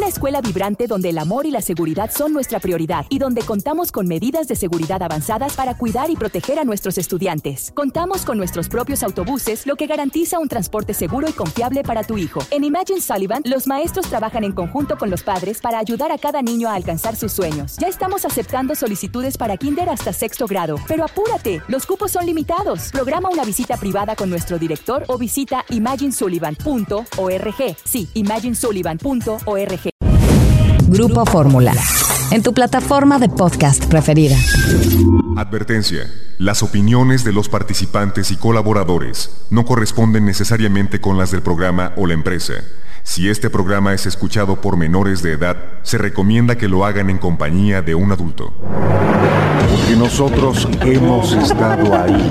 Una escuela vibrante donde el amor y la seguridad son nuestra prioridad y donde contamos con medidas de seguridad avanzadas para cuidar y proteger a nuestros estudiantes. Contamos con nuestros propios autobuses, lo que garantiza un transporte seguro y confiable para tu hijo. En Imagine Sullivan, los maestros trabajan en conjunto con los padres para ayudar a cada niño a alcanzar sus sueños. Ya estamos aceptando solicitudes para kinder hasta 6º grado. Pero apúrate, los cupos son limitados. Programa una visita privada con nuestro director o visita imaginesullivan.org. Sí, imaginesullivan.org. Grupo Fórmula, en tu plataforma de podcast preferida. Advertencia. Las opiniones de los participantes y colaboradores no corresponden necesariamente con las del programa o la empresa. Si este programa es escuchado por menores de edad, se recomienda que lo hagan en compañía de un adulto. Porque nosotros hemos estado ahí.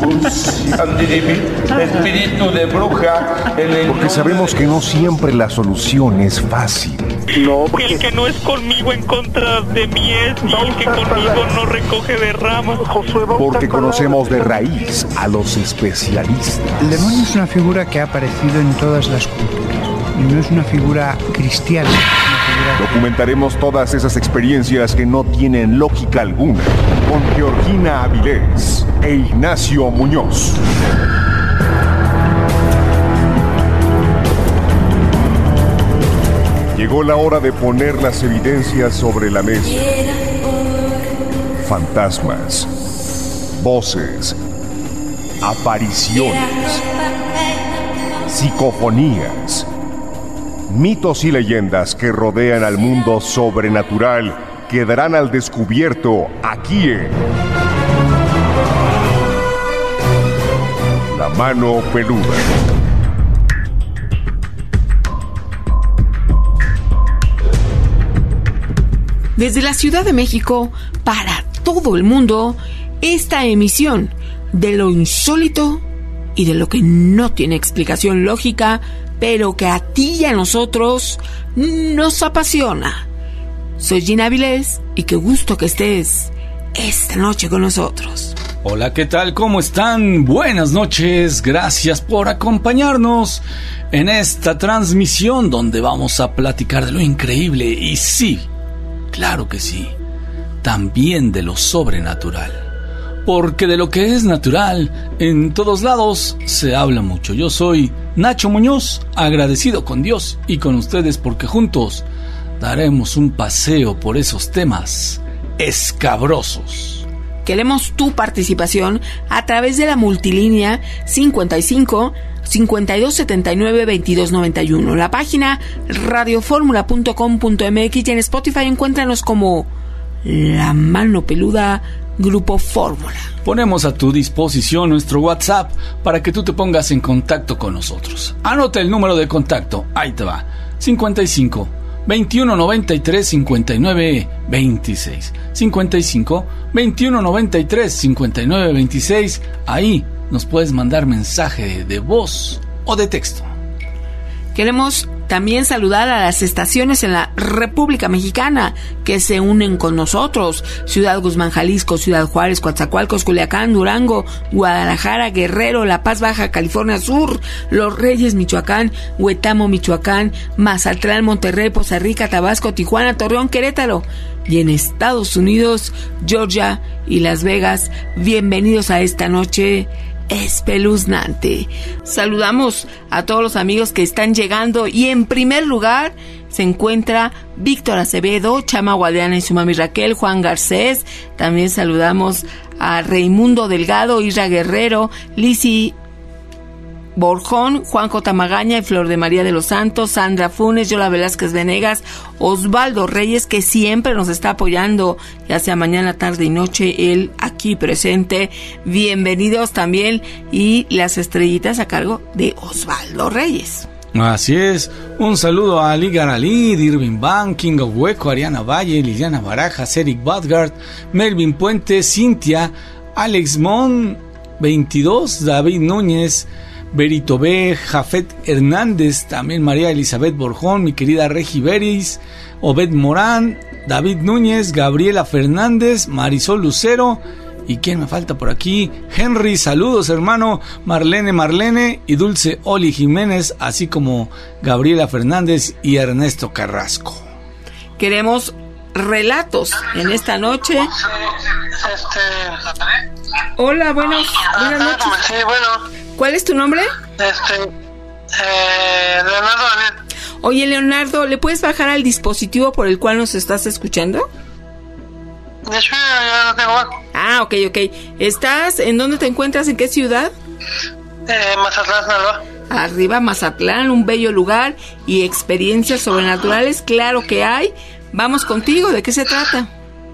Espíritu de bruja. Porque sabemos que no siempre la solución es fácil. No, porque el que no es conmigo en contra de mí es, y el que conmigo no recoge de ramas. Porque conocemos de raíz a los especialistas. El demonio es una figura que ha aparecido en todas las culturas. Y no es una figura cristiana. Documentaremos todas esas experiencias que no tienen lógica alguna con Georgina Avilés e Ignacio Muñoz. Llegó la hora de poner las evidencias sobre la mesa. Fantasmas, voces, apariciones, psicofonías, mitos y leyendas que rodean al mundo sobrenatural quedarán al descubierto aquí en La Mano Peluda. Desde la Ciudad de México, para todo el mundo, esta emisión de lo insólito y de lo que no tiene explicación lógica, pero que a ti y a nosotros nos apasiona. Soy Gina Avilés y qué gusto que estés esta noche con nosotros. Hola, ¿qué tal? ¿Cómo están? Buenas noches, gracias por acompañarnos en esta transmisión donde vamos a platicar de lo increíble y sí, claro que sí, también de lo sobrenatural. Porque de lo que es natural, en todos lados se habla mucho. Yo soy Nacho Muñoz, agradecido con Dios y con ustedes porque juntos daremos un paseo por esos temas escabrosos. Queremos tu participación a través de la multilínea 55 52 79 22 91, la página radioformula.com.mx y en Spotify encuéntranos como La Mano Peluda Grupo Fórmula. Ponemos a tu disposición nuestro WhatsApp para que tú te pongas en contacto con nosotros. Anota el número de contacto, ahí te va, 55 21 93 59 26, 55 21 93 59 26, ahí nos puedes mandar mensaje de voz o de texto. Queremos también saludar a las estaciones en la República Mexicana que se unen con nosotros: Ciudad Guzmán, Jalisco, Ciudad Juárez, Coatzacoalcos, Culiacán, Durango, Guadalajara, Guerrero, La Paz, Baja California Sur, Los Reyes, Michoacán, Huetamo, Michoacán, Mazatlán, Monterrey, Poza Rica, Tabasco, Tijuana, Torreón, Querétaro. Y en Estados Unidos, Georgia y Las Vegas. Bienvenidos a esta noche espeluznante. Saludamos a todos los amigos que están llegando y en primer lugar se encuentra Víctor Acevedo, Chama Guadiana y su mami Raquel, Juan Garcés. También saludamos a Raimundo Delgado, Isra Guerrero, Lizzy Borjón, Juan J. Magaña y Flor de María de los Santos, Sandra Funes, Yola Velázquez Venegas, Osvaldo Reyes, que siempre nos está apoyando, ya sea mañana, tarde y noche, él aquí presente. Bienvenidos también, y las estrellitas a cargo de Osvaldo Reyes. Así es, un saludo a Ali Garalid, Irving Ban, King of Hueco, Ariana Valle, Liliana Barajas, Eric Badgard, Melvin Puente, Cintia, Alex Mon 22, David Núñez, Berito B, Jafet Hernández, también María Elizabeth Borjón, mi querida Regi Beris, Obed Morán, David Núñez, Gabriela Fernández, Marisol Lucero, y ¿quién me falta por aquí? Henry, saludos hermano, Marlene y Dulce Oli Jiménez, así como Gabriela Fernández y Ernesto Carrasco. queremos relatos en esta noche. Hola, buenas noches. Sí, bueno. ¿Cuál es tu nombre? Leonardo Daniel. Oye, Leonardo, ¿le puedes bajar al dispositivo por el cual nos estás escuchando? De hecho, ya lo tengo bajo. Ah, ok. ¿Estás? ¿En dónde te encuentras? ¿En qué ciudad? Mazatlán, Sinaloa. Arriba, Mazatlán, un bello lugar y experiencias sobrenaturales, claro que hay. Vamos contigo, ¿de qué se trata?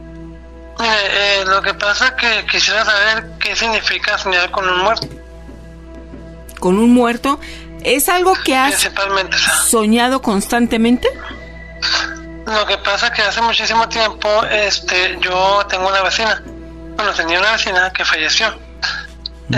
Lo que pasa es que quisiera saber qué significa soñar con un muerto. ¿Con un muerto? ¿Es algo que has soñado constantemente? Lo que pasa es que hace muchísimo tiempo, yo tengo una vecina. Bueno, tenía una vecina que falleció. Yo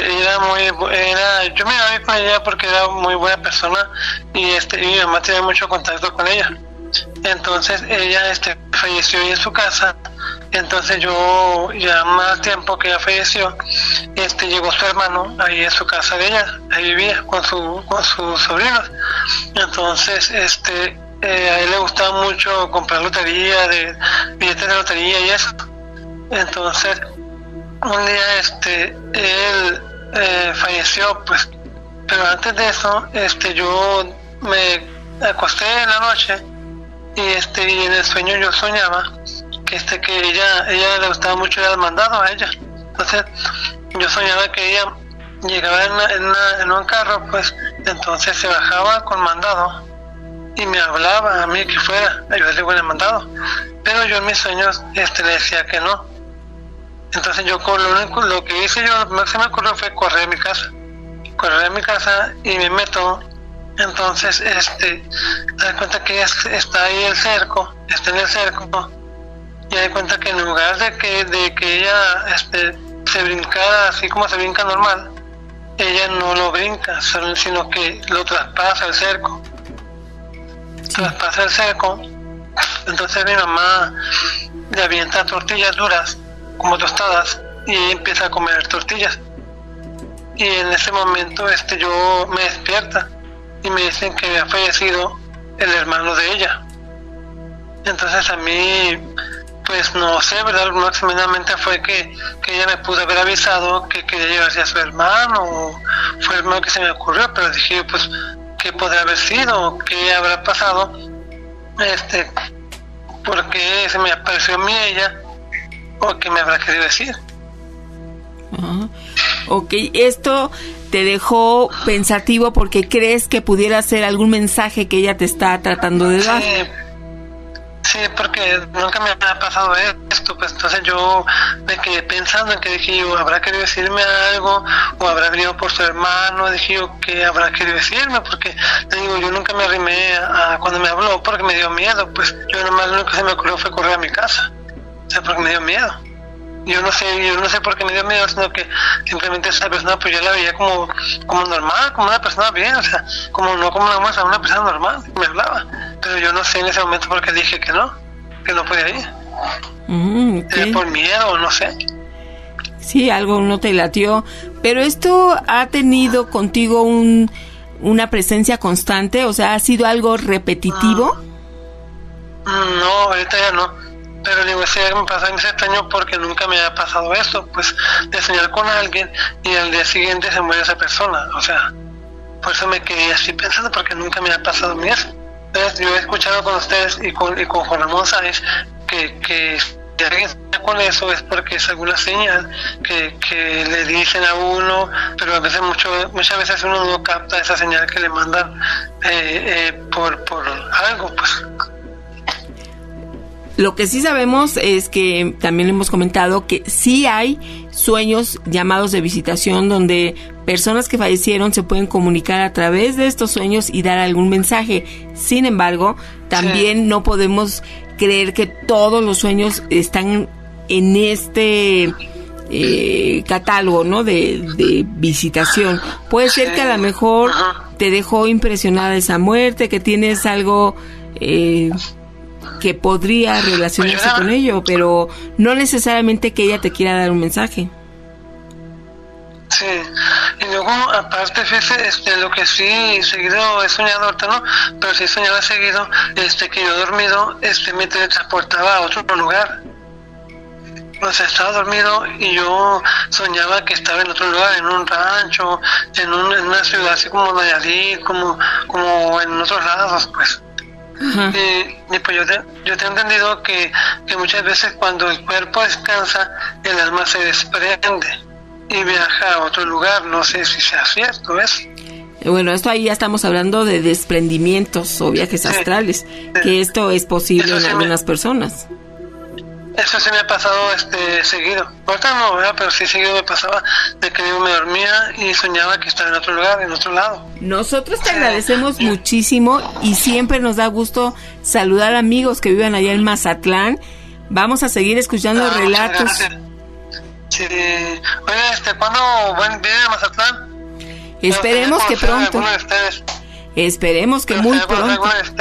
me iba con ella porque era muy buena persona y mi mamá tenía mucho contacto con ella. Entonces ella falleció ahí en su casa. Entonces yo, ya más tiempo que ella falleció, llegó su hermano ahí en su casa de ella, ahí vivía con sus sobrinos. Entonces a él le gustaba mucho comprar lotería, billetes de lotería y eso. Entonces un día él falleció, pues, pero antes de eso yo me acosté en la noche y en el sueño yo soñaba que ella le gustaba mucho ir al mandado a ella. Entonces yo soñaba que ella llegaba en un carro, pues, entonces se bajaba con mandado y me hablaba a mí que fuera a ayudarle con el mandado, pero yo en mis sueños le decía que no. Entonces yo lo que hice yo, lo que se me ocurrió fue correr a mi casa y me meto. Entonces da cuenta que está ahí está en el cerco, y da cuenta que en lugar de que ella se brincara así como se brinca normal, ella no lo brinca, sino que lo traspasa el cerco. Traspasa el cerco. Entonces mi mamá le avienta tortillas duras como tostadas y ella empieza a comer tortillas, y en ese momento yo me despierta y me dicen que había fallecido el hermano de ella. Entonces a mí, pues no sé, ¿verdad? Máximamente fue que ella me pudo haber avisado que quería llevarse a su hermano, o fue el hermano que se me ocurrió, pero dije, pues, ¿qué podría haber sido? ¿Qué habrá pasado? ¿Por qué se me apareció a mí ella? ¿O qué me habrá querido decir? Ok, esto te dejó pensativo porque crees que pudiera ser algún mensaje que ella te está tratando de dar. Sí, porque nunca me ha pasado esto, pues entonces yo me quedé pensando en que dije yo, ¿habrá querido decirme algo? ¿O habrá venido por su hermano? Dije yo, ¿qué habrá querido decirme? Porque te digo, yo nunca me arrimé a cuando me habló porque me dio miedo, pues yo nomás lo único que se me ocurrió fue correr a mi casa, o sea, porque me dio miedo. Yo no sé por qué me dio miedo, sino que simplemente esa persona pues yo la veía como normal, como una persona bien, o sea, no como una muestra, una persona normal, me hablaba, pero yo no sé en ese momento por qué dije que no podía ir. Okay. Por miedo, no sé. Sí, algo no te latió, pero esto ha tenido contigo una presencia constante, o sea, ¿ha sido algo repetitivo? No, ahorita ya no. Pero digo, sí, me pasa en ese extraño porque nunca me ha pasado esto, pues, de soñar con alguien y al día siguiente se muere esa persona, o sea, por eso me quedé así pensando, porque nunca me ha pasado a mí eso. Entonces, yo he escuchado con ustedes y con Juan Ramón Sáenz que si alguien sueña con eso es porque es alguna señal que le dicen a uno, pero a veces muchas veces uno no capta esa señal que le mandan por algo, pues. Lo que sí sabemos es que también hemos comentado que sí hay sueños llamados de visitación donde personas que fallecieron se pueden comunicar a través de estos sueños y dar algún mensaje. Sin embargo, también no podemos creer que todos los sueños están en este catálogo, ¿no? de visitación. Puede ser que a lo mejor te dejó impresionada esa muerte, que tienes algo que podría relacionarse con ello, pero no necesariamente que ella te quiera dar un mensaje. Sí, Y luego, aparte, fíjese, lo que sí seguido he soñado, ahorita no, pero sí soñaba seguido, que yo dormido, me teletransportaba a otro lugar. O sea, estaba dormido y yo soñaba que estaba en otro lugar, en un rancho, en una ciudad así como Nayarit, como en otros lados, pues. Y pues yo tengo entendido que muchas veces cuando el cuerpo descansa, el alma se desprende y viaja a otro lugar. No sé si sea cierto eso. Bueno, esto ahí ya estamos hablando de desprendimientos o viajes astrales, que esto es posible en algunas personas. Eso sí me ha pasado seguido. Ahorita no, ¿verdad? Pero sí seguido me pasaba de que yo me dormía y soñaba que estaba en otro lugar, en otro lado. Nosotros te agradecemos muchísimo y siempre nos da gusto saludar amigos que vivan allá en Mazatlán. Vamos a seguir escuchando relatos. Sí. Oye, ¿cuándo vienen a Mazatlán? Esperemos que pronto. Esperemos que muy pronto.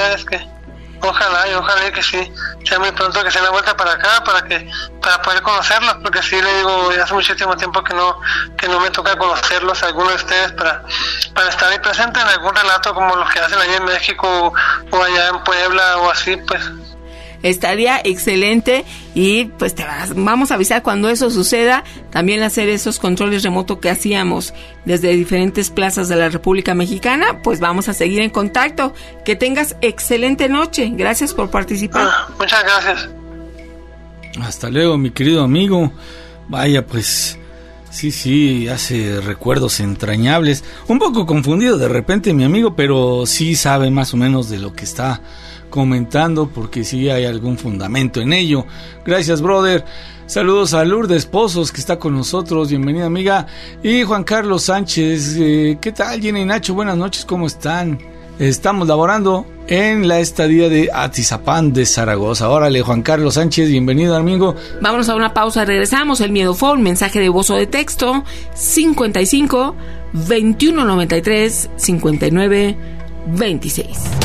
Ojalá que sí, sea muy pronto que se dé la vuelta para acá para poder conocerlos, porque sí le digo, ya hace muchísimo tiempo que no me toca conocerlos, algunos de ustedes, para estar ahí presente en algún relato como los que hacen allá en México o allá en Puebla o así, pues. Estaría excelente y pues vamos a avisar cuando eso suceda, también hacer esos controles remotos que hacíamos desde diferentes plazas de la República Mexicana. Pues vamos a seguir en contacto. Que tengas excelente noche. Gracias por participar. Muchas gracias. Hasta luego, mi querido amigo. Vaya, pues sí, hace recuerdos entrañables. Un poco confundido de repente mi amigo, pero sí sabe más o menos de lo que está comentando, porque sí hay algún fundamento en ello. Gracias, brother. Saludos a Lourdes Pozos, que está con nosotros. Bienvenida, amiga. Y Juan Carlos Sánchez. ¿Qué tal, Gina y Nacho? Buenas noches, ¿cómo están? Estamos laborando en la estadía de Atizapán de Zaragoza. Órale, Juan Carlos Sánchez, bienvenido, amigo. Vámonos a una pausa, regresamos. El miedo phone, mensaje de voz o de texto, 55 21 93 59 26.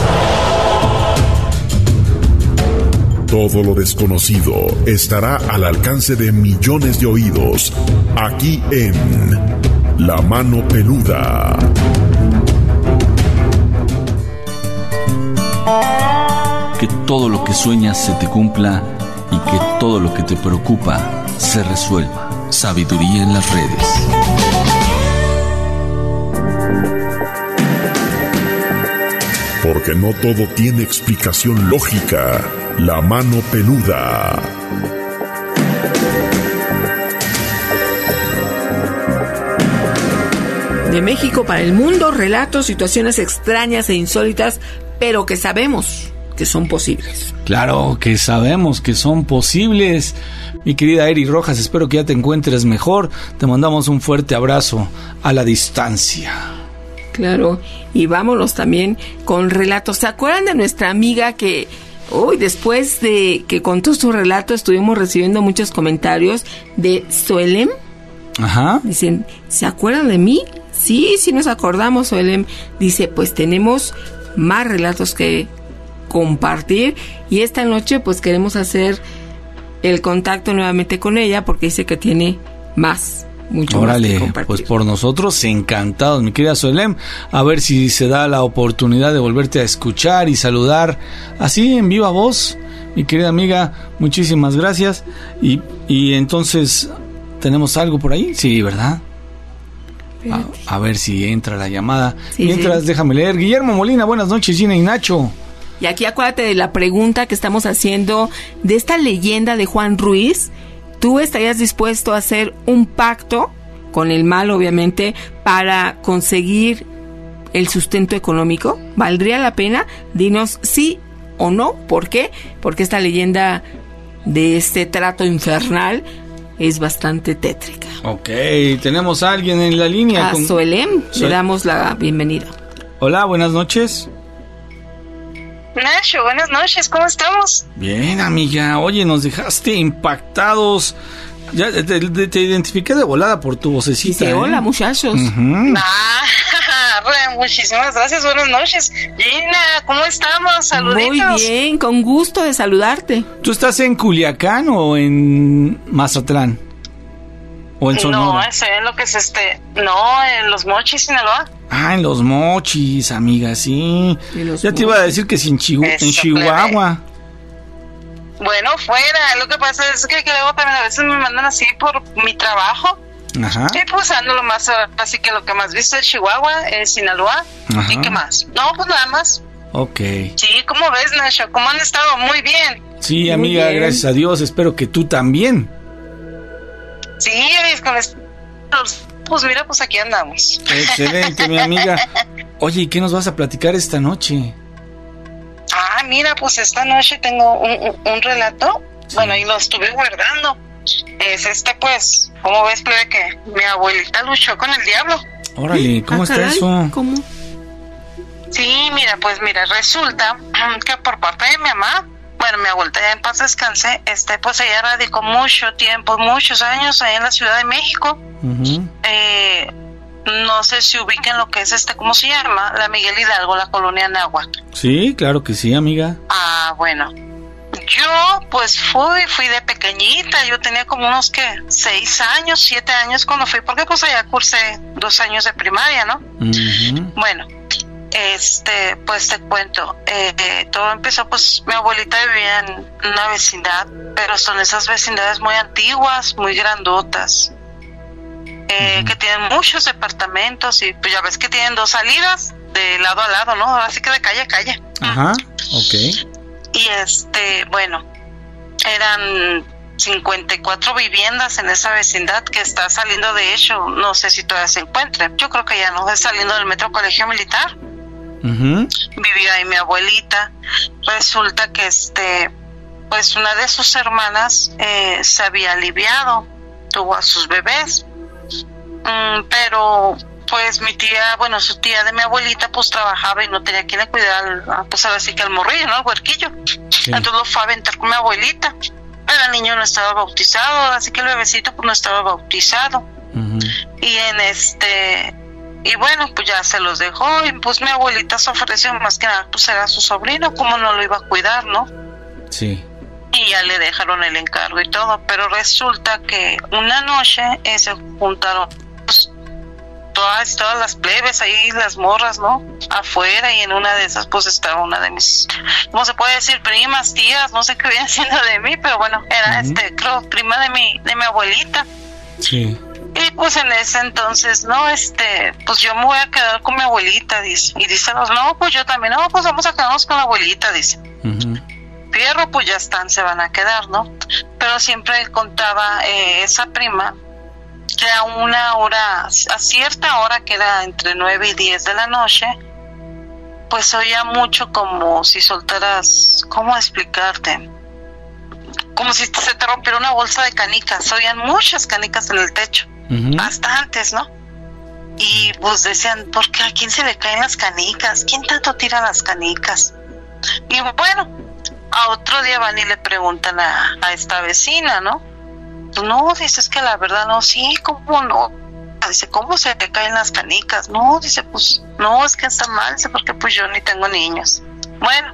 Todo lo desconocido estará al alcance de millones de oídos, aquí en La Mano Peluda. Que todo lo que sueñas se te cumpla y que todo lo que te preocupa se resuelva. Sabiduría en las redes. Porque no todo tiene explicación lógica. La Mano Peluda. De México para el mundo, relatos, situaciones extrañas e insólitas, pero que sabemos que son posibles. Claro que sabemos que son posibles. Mi querida Eri Rojas, espero que ya te encuentres mejor. Te mandamos un fuerte abrazo a la distancia. Claro, y vámonos también con relatos. ¿Se acuerdan de nuestra amiga que después de que contó su relato estuvimos recibiendo muchos comentarios de Soelem? Ajá. Dicen, ¿se acuerdan de mí? Sí nos acordamos, Soelem. Dice, pues tenemos más relatos que compartir y esta noche pues queremos hacer el contacto nuevamente con ella porque dice que tiene mucho más que compartir. Pues por nosotros encantados, mi querida Soelem, a ver si se da la oportunidad de volverte a escuchar y saludar así en viva voz, mi querida amiga, muchísimas gracias. Y entonces, ¿tenemos algo por ahí? Sí, ¿verdad? A ver si entra la llamada. Mientras, déjame leer. Guillermo Molina, buenas noches, Gina y Nacho. Y aquí acuérdate de la pregunta que estamos haciendo de esta leyenda de Juan Ruiz. ¿Tú estarías dispuesto a hacer un pacto con el mal, obviamente, para conseguir el sustento económico? ¿Valdría la pena? Dinos sí o no. ¿Por qué? Porque esta leyenda de este trato infernal es bastante tétrica. Ok, tenemos a alguien en la línea. A Soelem le damos la bienvenida. Hola, buenas noches. Nacho, buenas noches, ¿cómo estamos? Bien, amiga, oye, nos dejaste impactados. Ya te identifiqué de volada por tu vocecita. Dice, hola, muchachos. Muchísimas gracias, buenas noches. Gina, ¿cómo estamos? Saluditos. Muy bien, con gusto de saludarte. ¿Tú estás en Culiacán o en Mazatlán? ¿O en Sonora? No, eso es lo que es no, en Los Mochis, Sinaloa. Ah, en Los Mochis, amiga, sí. Ya te iba a decir que en Chihuahua. Bueno, fuera, lo que pasa es que luego también a veces me mandan así por mi trabajo. Ajá. Y pues ando lo más, así que lo que más visto es Chihuahua, Sinaloa. Ajá. ¿Y qué más? No, pues nada más. Ok. Sí, ¿cómo ves, Nacho? ¿Cómo han estado? Muy bien. Sí, amiga, gracias a Dios, espero que tú también. Sí, pues mira, pues aquí andamos. Excelente, mi amiga. Oye, ¿y qué nos vas a platicar esta noche? Ah, mira, pues esta noche tengo un relato. Sí. Bueno, y lo estuve guardando. Es pues, ¿cómo ves, plebe, que mi abuelita luchó con el diablo? Órale, ¿cómo está eso? ¿Cómo? Sí, pues resulta que por parte de mi mamá, bueno, mi abuelita ya en paz descanse, pues ella radicó mucho tiempo, muchos años ahí en la Ciudad de México. Uh-huh. No sé si ubiquen lo que es ¿cómo se llama? La Miguel Hidalgo, la colonia Náhuatl. Sí, claro que sí, amiga. Ah, bueno. Yo, pues, fui de pequeñita, yo tenía como unos, 6 años, 7 años cuando fui, porque pues allá cursé 2 años de primaria, ¿no? Uh-huh. Bueno, pues te cuento, todo empezó, pues, mi abuelita vivía en una vecindad, pero son esas vecindades muy antiguas, muy grandotas. Que tienen muchos departamentos y pues ya ves que tienen 2 salidas de lado a lado, ¿no? Así que de calle a calle. Ajá, ok. Y bueno, eran 54 viviendas en esa vecindad que está saliendo, de hecho, no sé si todavía se encuentra. Yo creo que ya no, es saliendo del Metro Colegio Militar. Uh-huh. Vivía ahí mi abuelita. Resulta que pues una de sus hermanas se había aliviado, tuvo a sus bebés. Pero pues mi tía, su tía de mi abuelita pues trabajaba y no tenía quien le cuidara, pues ahora sí que al morrillo, ¿no? Al huerquillo. Sí. Entonces lo fue a aventar con mi abuelita. Pero el niño no estaba bautizado, así que el bebecito pues no estaba bautizado. Uh-huh. Y y bueno, pues ya se los dejó y pues mi abuelita se ofreció, más que nada pues era su sobrino, ¿cómo no lo iba a cuidar, no? Sí. Y ya le dejaron el encargo y todo, pero resulta que una noche se juntaron todas las plebes ahí, las morras, ¿no? Afuera, y en una de esas pues estaba una de mis, ¿cómo se puede decir? Primas, tías, no sé qué viene siendo de mí, pero bueno, era creo, prima de mi abuelita. Sí. Y pues en ese entonces, no, pues yo me voy a quedar con mi abuelita, dice. Y dice, no, pues yo también, no, pues vamos a quedarnos con la abuelita, dice. Uh-huh. Fierro, pues ya están, se van a quedar, ¿no? Pero siempre contaba esa prima que a una hora, a cierta hora que era entre 9 y 10 de la noche, pues oía mucho como si soltaras, ¿cómo explicarte? Como si se te rompiera una bolsa de canicas, oían muchas canicas en el techo, uh-huh. Bastantes, ¿no? Y pues decían, ¿por qué? ¿A quién se le caen las canicas? ¿Quién tanto tira las canicas? Y bueno, a otro día van y le preguntan a esta vecina, ¿no? No, dice, es que la verdad no, sí, ¿cómo no? Dice, ¿cómo se te caen las canicas? No, dice, pues, no, es que está mal, dice, porque pues yo ni tengo niños. Bueno,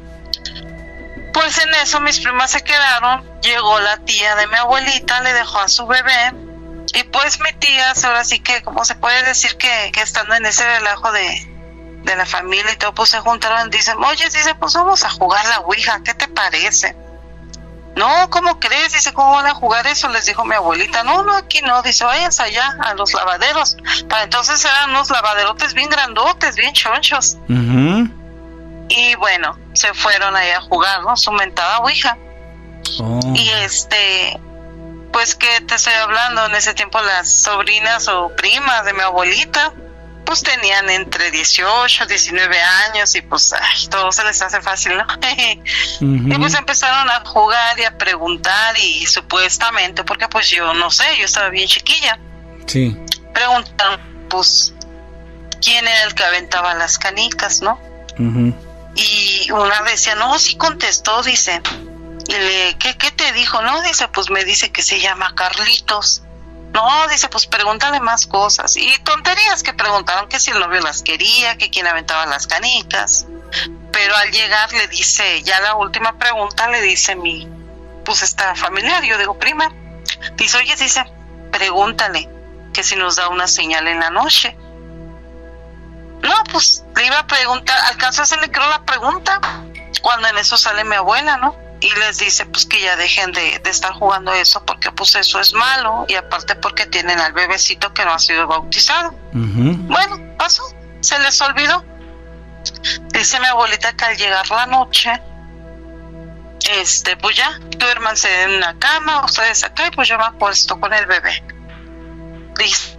pues en eso mis primas se quedaron, llegó la tía de mi abuelita, le dejó a su bebé, y pues mi tía, ahora sí que, como se puede decir que estando en ese relajo de la familia y todo, pues se juntaron, dicen, oye, dice, pues vamos a jugar la ouija, ¿qué te parece? No, ¿cómo crees? Dice, ¿cómo van a jugar eso? Les dijo mi abuelita. No, aquí no. Dice, váyanse allá a los lavaderos. Para entonces eran unos lavaderotes bien grandotes, bien chonchos. Uh-huh. Y bueno, se fueron ahí a jugar, ¿no? Su mentada ouija. Oh. Y pues que te estoy hablando, en ese tiempo las sobrinas o primas de mi abuelita, pues tenían entre 18, 19 años y pues todo se les hace fácil, ¿no? Uh-huh. Y pues empezaron a jugar y a preguntar y supuestamente, porque pues yo no sé, yo estaba bien chiquilla. Sí. Preguntaron, pues, quién era el que aventaba las canicas, ¿no? Uh-huh. Y una decía, no, sí contestó, dice. Y ¿qué te dijo? No, dice, pues me dice que se llama Carlitos. No, dice, pues pregúntale más cosas. Y tonterías que preguntaron, que si el novio las quería, que quién aventaba las canicas. Pero al llegar le dice, ya la última pregunta le dice esta familiar, yo digo prima. Dice, oye, dice, pregúntale que si nos da una señal en la noche. No, pues le iba a preguntar, alcanzó a hacerle creo la pregunta, cuando en eso sale mi abuela, ¿no? Y les dice pues que ya dejen de estar jugando eso, porque pues eso es malo, y aparte porque tienen al bebecito que no ha sido bautizado. Bueno, pasó, se les olvidó. Dice mi abuelita que al llegar la noche, pues ya, duérmanse en la cama, ustedes acá, y pues yo me acuesto con el bebé. Dice,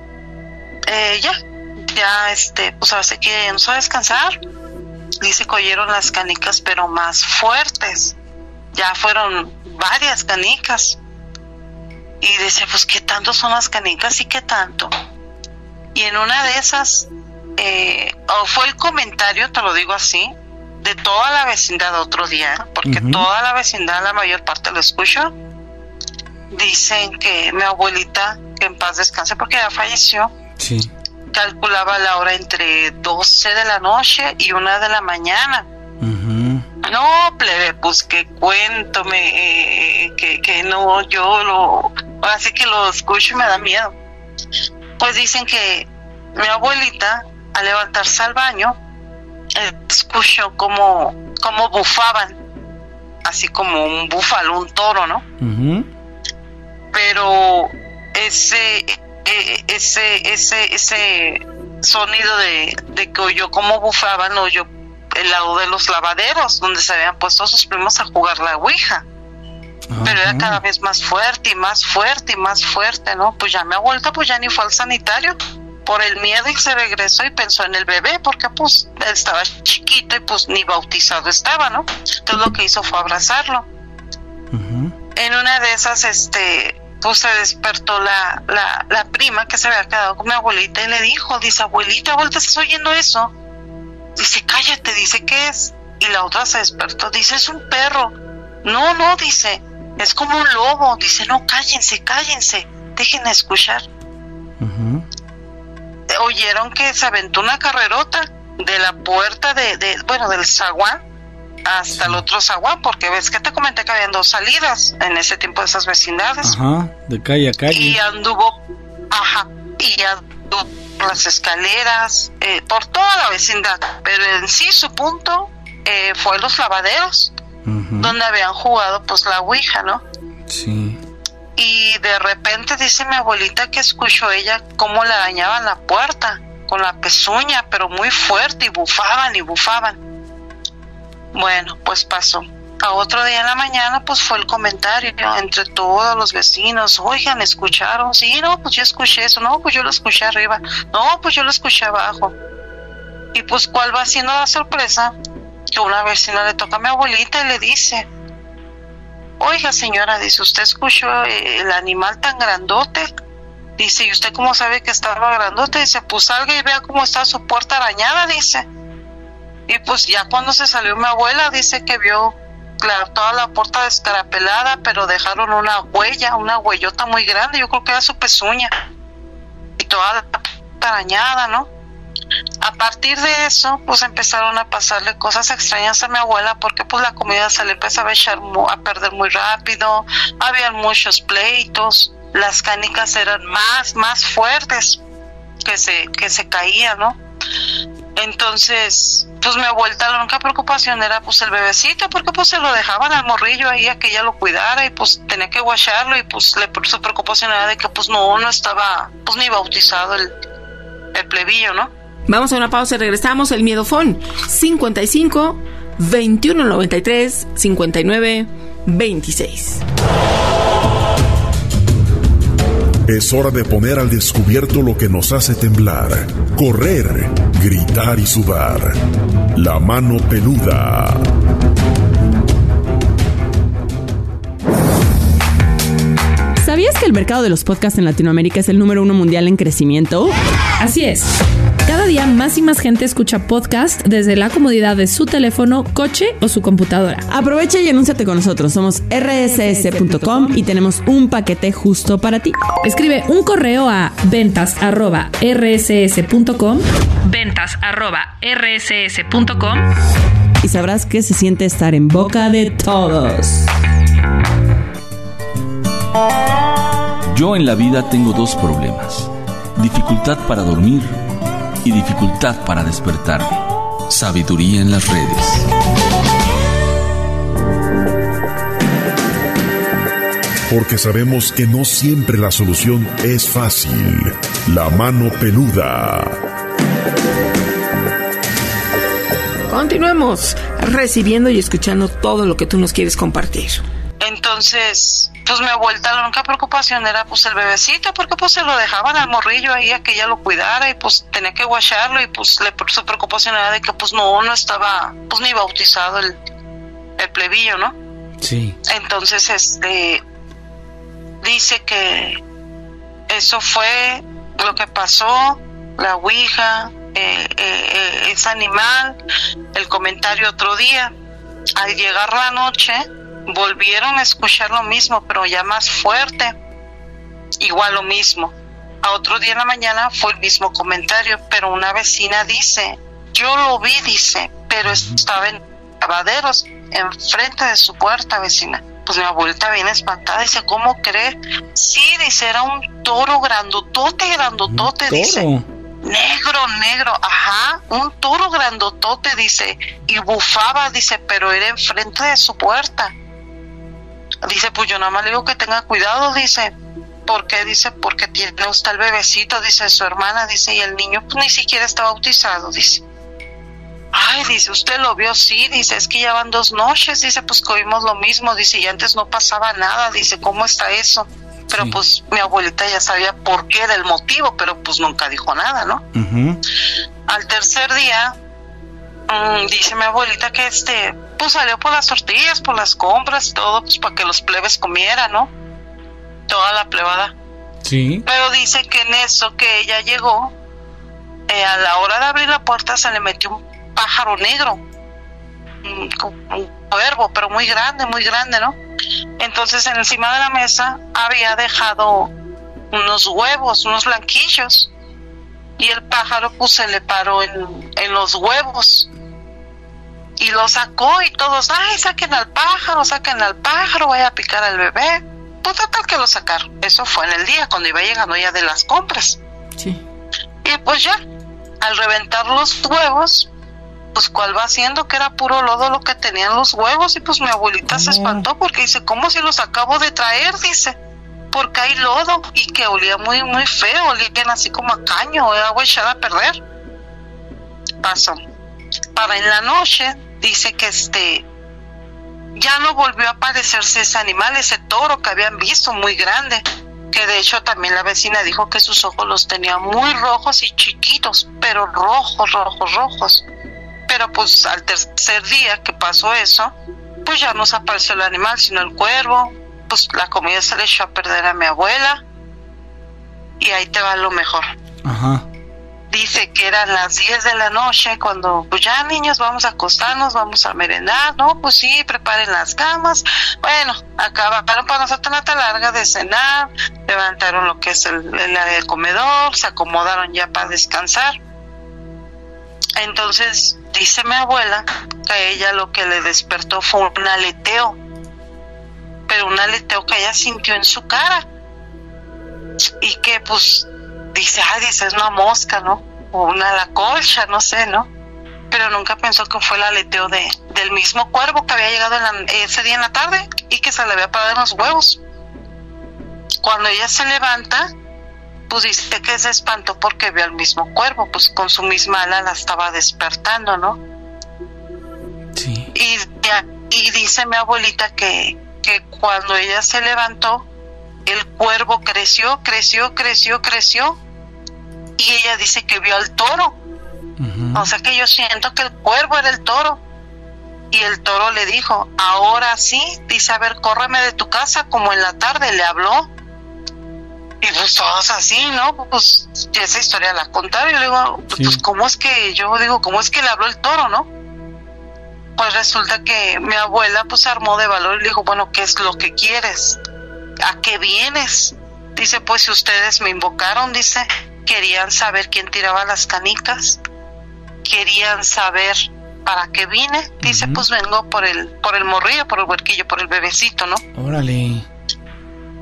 pues ahora sí que nos va a descansar. Dice que oyeron las canicas, pero más fuertes. Ya fueron varias canicas. Y dice, pues qué tanto son las canicas y qué tanto. Y en una de esas, fue el comentario, te lo digo así, de toda la vecindad otro día, porque toda la vecindad, la mayor parte lo escucho. Dicen que mi abuelita, que en paz descanse porque ya falleció, sí, calculaba la hora entre 12 de la noche y 1 de la mañana. No, plebe, pues que cuéntome, que no, así que lo escucho y me da miedo. Pues dicen que mi abuelita, al levantarse al baño, escuchó como bufaban, así como un búfalo, un toro, ¿no? Pero ese sonido de que oyó como bufaban, lo oyó el lado de los lavaderos, donde se habían puesto sus primos a jugar la ouija. Pero era cada vez más fuerte y más fuerte y más fuerte, ¿no? Pues ya mi abuelita pues ya ni fue al sanitario por el miedo, y se regresó y pensó en el bebé, porque pues él estaba chiquito y pues ni bautizado estaba, ¿no? Entonces lo que hizo fue abrazarlo. En una de esas, pues se despertó la prima que se había quedado con mi abuelita y le dijo, dice, abuelita, ¿estás oyendo eso? Dice, cállate, dice, ¿qué es? Y la otra se despertó, dice, es un perro. No, dice, es como un lobo. Dice, no, cállense, dejen escuchar. Oyeron que se aventó una carrerota de la puerta del zaguán hasta el otro zaguán, porque ves que te comenté que habían 2 salidas en ese tiempo de esas vecindades. De calle a calle. Y anduvo por las escaleras, por toda la vecindad, pero en sí su punto fue los lavaderos, donde habían jugado pues la ouija, ¿no? Sí. Y de repente dice mi abuelita que escuchó ella cómo le dañaban la puerta con la pezuña, pero muy fuerte, y bufaban. Bueno, pues pasó. A otro día en la mañana pues fue el comentario entre todos los vecinos, oigan, ¿escucharon? Sí, no, pues yo escuché eso, no, pues yo lo escuché arriba, no, pues yo lo escuché abajo. Y pues cuál va siendo la sorpresa, que una vecina le toca a mi abuelita y le dice, oiga señora, dice, ¿usted escuchó el animal tan grandote? Dice, ¿y usted cómo sabe que estaba grandote? Dice, pues salga y vea cómo está su puerta arañada, dice. Y pues ya cuando se salió mi abuela, dice que vio toda la puerta descarapelada, pero dejaron una huellota muy grande, yo creo que era su pezuña, y toda la puerta arañada, ¿no? A partir de eso, pues empezaron a pasarle cosas extrañas a mi abuela, porque pues la comida se le empezaba a perder muy rápido, habían muchos pleitos, las canicas eran más fuertes que se caían, ¿no? Entonces, pues mi abuelita, la única preocupación era pues el bebecito, porque pues se lo dejaban al morrillo ahí a que ella lo cuidara, y pues tenía que guacharlo, y pues su preocupación era de que pues no estaba pues ni bautizado el plebillo, ¿no? Vamos a una pausa y regresamos. El Miedofón 55 21 93 59 26. Es hora de poner al descubierto lo que nos hace temblar, correr, gritar y sudar. La mano peluda. ¿Sabías que el mercado de los podcasts en Latinoamérica es el número 1 mundial en crecimiento? Así es. Cada día más y más gente escucha podcast desde la comodidad de su teléfono, coche o su computadora. Aprovecha y anúnciate con nosotros. Somos rss.com y tenemos un paquete justo para ti. Escribe un correo a ventas@rss.com. ventas@rss.com. Y sabrás que se siente estar en boca de todos. Yo en la vida tengo dos problemas: dificultad para dormir y dificultad para despertarme. Sabiduría en las redes. Porque sabemos que no siempre la solución es fácil. La mano peluda. Continuemos recibiendo y escuchando todo lo que tú nos quieres compartir. Entonces, pues mi abuelita la única preocupación era pues el bebecito, porque pues se lo dejaban al morrillo ahí a que ella lo cuidara y pues tenía que guacharlo, y pues su preocupación era de que pues no estaba pues ni bautizado el plebillo, ¿no? Sí. Entonces, dice que eso fue lo que pasó, la ouija, ese animal, el comentario otro día. Al llegar la noche, volvieron a escuchar lo mismo, pero ya más fuerte, igual lo mismo. A otro día en la mañana fue el mismo comentario, pero una vecina dice, yo lo vi, dice, pero estaba en lavaderos, enfrente de su puerta, vecina. Pues mi abuelita viene espantada, dice, ¿cómo cree? Sí, dice, era un toro grandotote, dice. Negro, ajá, un toro grandotote, dice, y bufaba, dice, pero era enfrente de su puerta. Dice, pues yo nada más le digo que tenga cuidado, dice. ¿Por qué? Dice, porque tiene usted el bebecito, dice, su hermana, dice, y el niño pues ni siquiera está bautizado, dice. Ay, dice, ¿usted lo vio? Sí, dice, es que ya van 2 noches, dice, pues que oímos lo mismo, dice, y antes no pasaba nada, dice, ¿cómo está eso? Pero sí, pues mi abuelita ya sabía por qué era el motivo, pero pues nunca dijo nada, ¿no? Uh-huh. Al tercer día, dice mi abuelita que pues salió por las tortillas, por las compras, todo, pues para que los plebes comieran, ¿no? Toda la plebada. Sí. Pero dice que en eso que ella llegó, a la hora de abrir la puerta se le metió un pájaro negro, un cuervo, pero muy grande, ¿no? Entonces encima de la mesa había dejado unos huevos, unos blanquillos, y el pájaro pues se le paró en los huevos y lo sacó, y todos, ay, saquen al pájaro, vaya a picar al bebé. Pues total que lo sacaron. Eso fue en el día cuando iba llegando ya de las compras. Sí. Y pues ya, al reventar los huevos, pues cuál va haciendo, que era puro lodo lo que tenían los huevos, y pues mi abuelita se espantó porque dice, ¿cómo si los acabo de traer? Dice, porque hay lodo, y que olía muy, muy feo, olían así como a caño, agua echada a perder. Pasó. Para en la noche, dice que ya no volvió a aparecerse ese animal, ese toro que habían visto muy grande, que de hecho también la vecina dijo que sus ojos los tenía muy rojos y chiquitos, pero rojos. Pero pues al tercer día que pasó eso, pues ya no se apareció el animal, sino el cuervo. Pues la comida se le echó a perder a mi abuela, y ahí te va lo mejor. Ajá. Dice que eran las 10 de la noche cuando, pues ya niños, vamos a acostarnos, vamos a merendar, ¿no? Pues sí, preparen las camas. Bueno, acabaron para nosotros la larga de cenar, levantaron lo que es el área del comedor, se acomodaron ya para descansar. Entonces, dice mi abuela que a ella lo que le despertó fue un aleteo, pero un aleteo que ella sintió en su cara, y que pues dice, es una mosca, ¿no? O una lacolcha, no sé, ¿no? Pero nunca pensó que fue el aleteo del mismo cuervo que había llegado ese día en la tarde y que se le había parado en los huevos. Cuando ella se levanta, pues dice que se espantó porque vio al mismo cuervo, pues con su misma ala la estaba despertando, ¿no? Sí. Y dice mi abuelita que cuando ella se levantó, el cuervo creció, y ella dice que vio al toro. Uh-huh. O sea que yo siento que el cuervo era el toro, y el toro le dijo, ahora sí, dice, a ver, córreme de tu casa, como en la tarde le habló. Y pues todos así, ¿no? Pues esa historia la contaron, y yo le digo, pues ¿cómo es que le habló el toro, no? Pues resulta que mi abuela pues se armó de valor y le dijo, bueno, ¿qué es lo que quieres? ¿A qué vienes? Dice, pues si ustedes me invocaron, dice, querían saber quién tiraba las canicas, querían saber para qué vine. Dice, pues vengo por el morrillo, por el huerquillo, por el bebecito, ¿no? Órale.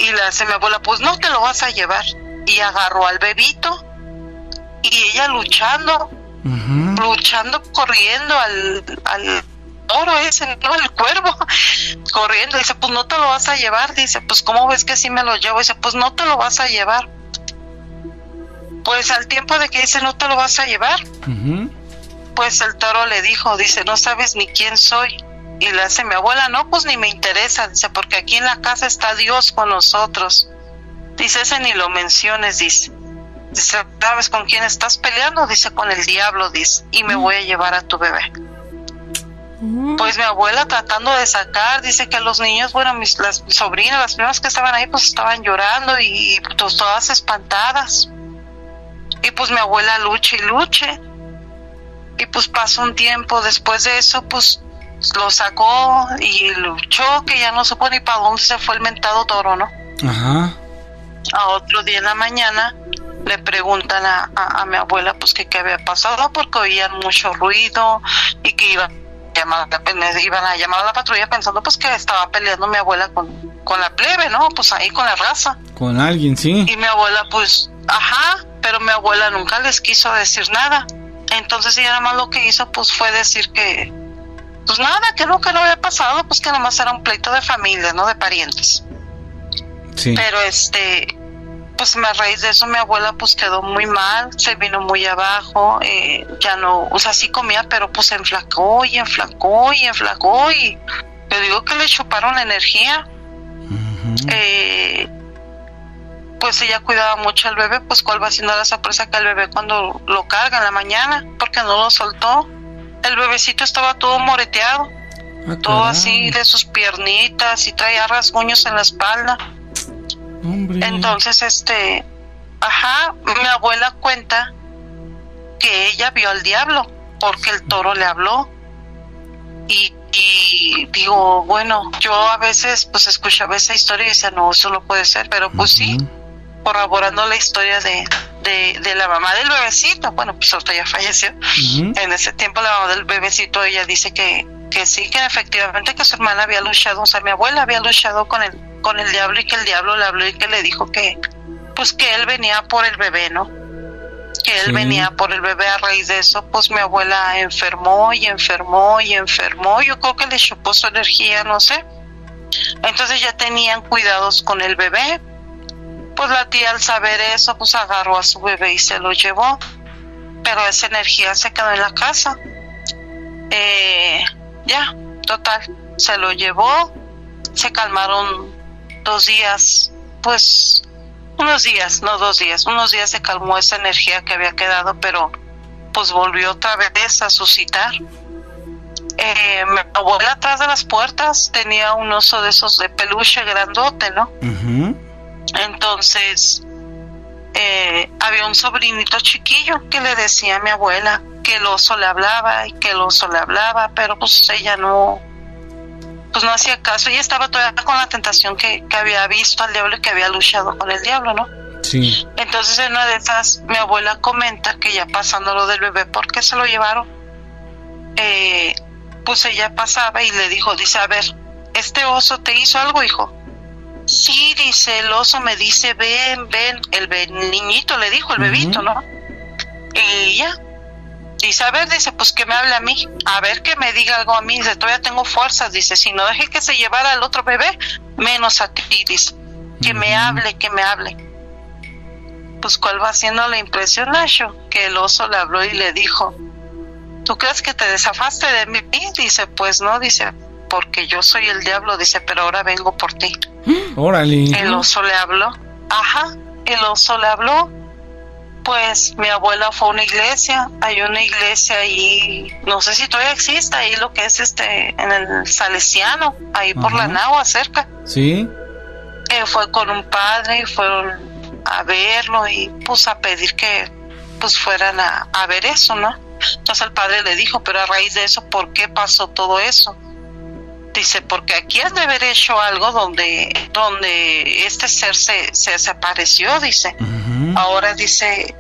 y le hace mi abuela, pues no te lo vas a llevar. Y agarró al bebito y ella luchando, corriendo al toro ese, no, el cuervo, corriendo. Dice, pues no te lo vas a llevar. Dice, pues ¿cómo ves que sí me lo llevo? Dice, pues no te lo vas a llevar. Pues al tiempo de que dice, no te lo vas a llevar, pues el toro le dijo, dice, no sabes ni quién soy. Y le hace mi abuela, no, pues ni me interesa, dice, porque aquí en la casa está Dios con nosotros. Dice, ese ni lo menciones, dice, ¿sabes con quién estás peleando? Dice, con el diablo, dice, y me voy a llevar a tu bebé. Pues mi abuela tratando de sacar, dice que los niños, bueno, las sobrinas, las primas que estaban ahí, pues estaban llorando y pues, todas espantadas. Y pues mi abuela luche y luche. Y pues pasó un tiempo después de eso, pues lo sacó y luchó, que ya no supo ni para dónde se fue el mentado toro, ¿no? Ajá. A otro día en la mañana le preguntan a mi abuela pues que qué había pasado, porque oían mucho ruido y que iban a llamar a la patrulla pensando pues que estaba peleando mi abuela con la plebe, ¿no? Pues ahí con la raza. Con alguien, sí. Y mi abuela pues, pero mi abuela nunca les quiso decir nada. Entonces ella nada más lo que hizo pues fue decir que pues nada, que no había pasado, pues que nada más era un pleito de familia, ¿no? De parientes. Sí. Pero pues a raíz de eso mi abuela pues quedó muy mal, se vino muy abajo, ya no, o sea, sí comía, pero pues se enflacó y yo digo que le chuparon la energía. Pues ella cuidaba mucho al bebé, pues cuál va siendo la sorpresa que el bebé cuando lo carga en la mañana, porque no lo soltó, el bebecito estaba todo moreteado, todo así de sus piernitas y traía rasguños en la espalda. Hombre. Entonces mi abuela cuenta que ella vio al diablo porque el toro le habló y digo, bueno, yo a veces pues escuchaba esa historia y decía, no, eso no puede ser, pero pues sí, corroborando la historia de la mamá del bebecito, bueno, pues ahorita ya falleció, en ese tiempo la mamá del bebecito, ella dice que sí, que efectivamente que su hermana había luchado, o sea, mi abuela había luchado con el diablo y que el diablo le habló y que le dijo que pues que él venía por el bebé, ¿no? Que él venía por el bebé. A raíz de eso pues mi abuela enfermó, yo creo que le chupó su energía, no sé. Entonces ya tenían cuidados con el bebé. Pues la tía al saber eso pues agarró a su bebé y se lo llevó, pero esa energía se quedó en la casa. Ya, total, se lo llevó, se calmaron 2 días, pues unos días, no 2 días, unos días se calmó esa energía que había quedado, pero pues volvió otra vez a suscitar. Mi abuela atrás de las puertas tenía un oso de esos de peluche grandote, ¿no? Entonces había un sobrinito chiquillo que le decía a mi abuela que el oso le hablaba y que el oso le hablaba, pero pues ella no hacía caso. Ella estaba todavía con la tentación que había visto al diablo y que había luchado con el diablo, ¿no? Sí. Entonces en una de esas mi abuela comenta que ya pasando lo del bebé, ¿por qué se lo llevaron? Pues ella pasaba y le dijo, dice, a ver, ¿este oso te hizo algo, hijo? Sí, dice, el oso me dice, ven, el niñito le dijo, el bebito, ¿no? Y ya, dice, a ver, dice, pues que me hable a mí, a ver que me diga algo a mí, dice, todavía tengo fuerzas, dice, si no deje que se llevara al otro bebé, menos a ti, dice, que me hable. Pues cuál va haciendo la impresión, Nacho, que el oso le habló y le dijo, ¿tú crees que te desafaste de mí? Dice, pues no, dice, porque yo soy el diablo, dice, pero ahora vengo por ti. Órale. El oso le habló. El oso le habló. Pues mi abuela fue a una iglesia. Hay una iglesia ahí, no sé si todavía existe, ahí lo que es en el Salesiano, ahí por la Nahua, cerca. Sí. Fue con un padre y fueron a verlo y pues a pedir que pues fueran a ver eso, ¿no? Entonces el padre le dijo, pero a raíz de eso, ¿por qué pasó todo eso? Dice, porque aquí has de haber hecho algo donde este ser se desapareció, dice. Ahora dice,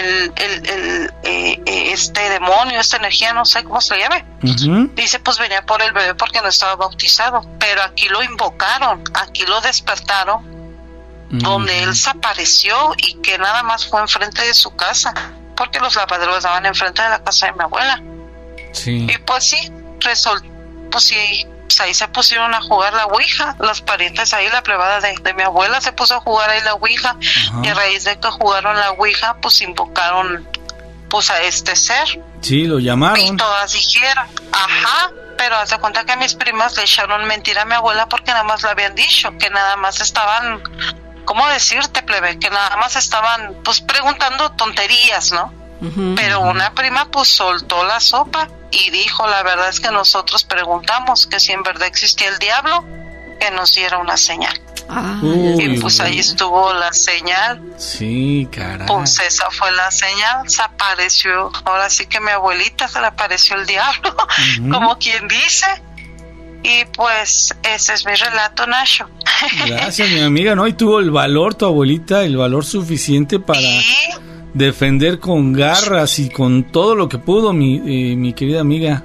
este demonio, esta energía, no sé cómo se llame. Dice, pues venía por el bebé porque no estaba bautizado, pero aquí lo invocaron, aquí lo despertaron donde él se apareció y que nada más fue enfrente de su casa, porque los lavaderos estaban enfrente de la casa de mi abuela. Sí. Y pues sí, pues ahí se pusieron a jugar la ouija, los parientes ahí, la plebada de mi abuela se puso a jugar ahí la ouija. Ajá. Y a raíz de que jugaron la ouija, pues invocaron pues a este ser. Sí, lo llamaron. Y todas dijeron, ajá, pero haz de cuenta que mis primas le echaron mentira a mi abuela porque nada más le habían dicho que nada más estaban, ¿cómo decirte, plebe? Que nada más estaban pues preguntando tonterías, ¿no? Pero una prima pues soltó la sopa y dijo, la verdad es que nosotros preguntamos que si en verdad existía el diablo, que nos diera una señal. Y pues ahí estuvo la señal. Sí, caray. Pues esa fue la señal, se apareció, ahora sí que mi abuelita se le apareció el diablo, como quien dice. Y pues ese es mi relato, Nacho. Gracias, mi amiga, ¿no? Y tuvo el valor, tu abuelita, el valor suficiente para defender con garras y con todo lo que pudo, mi querida amiga.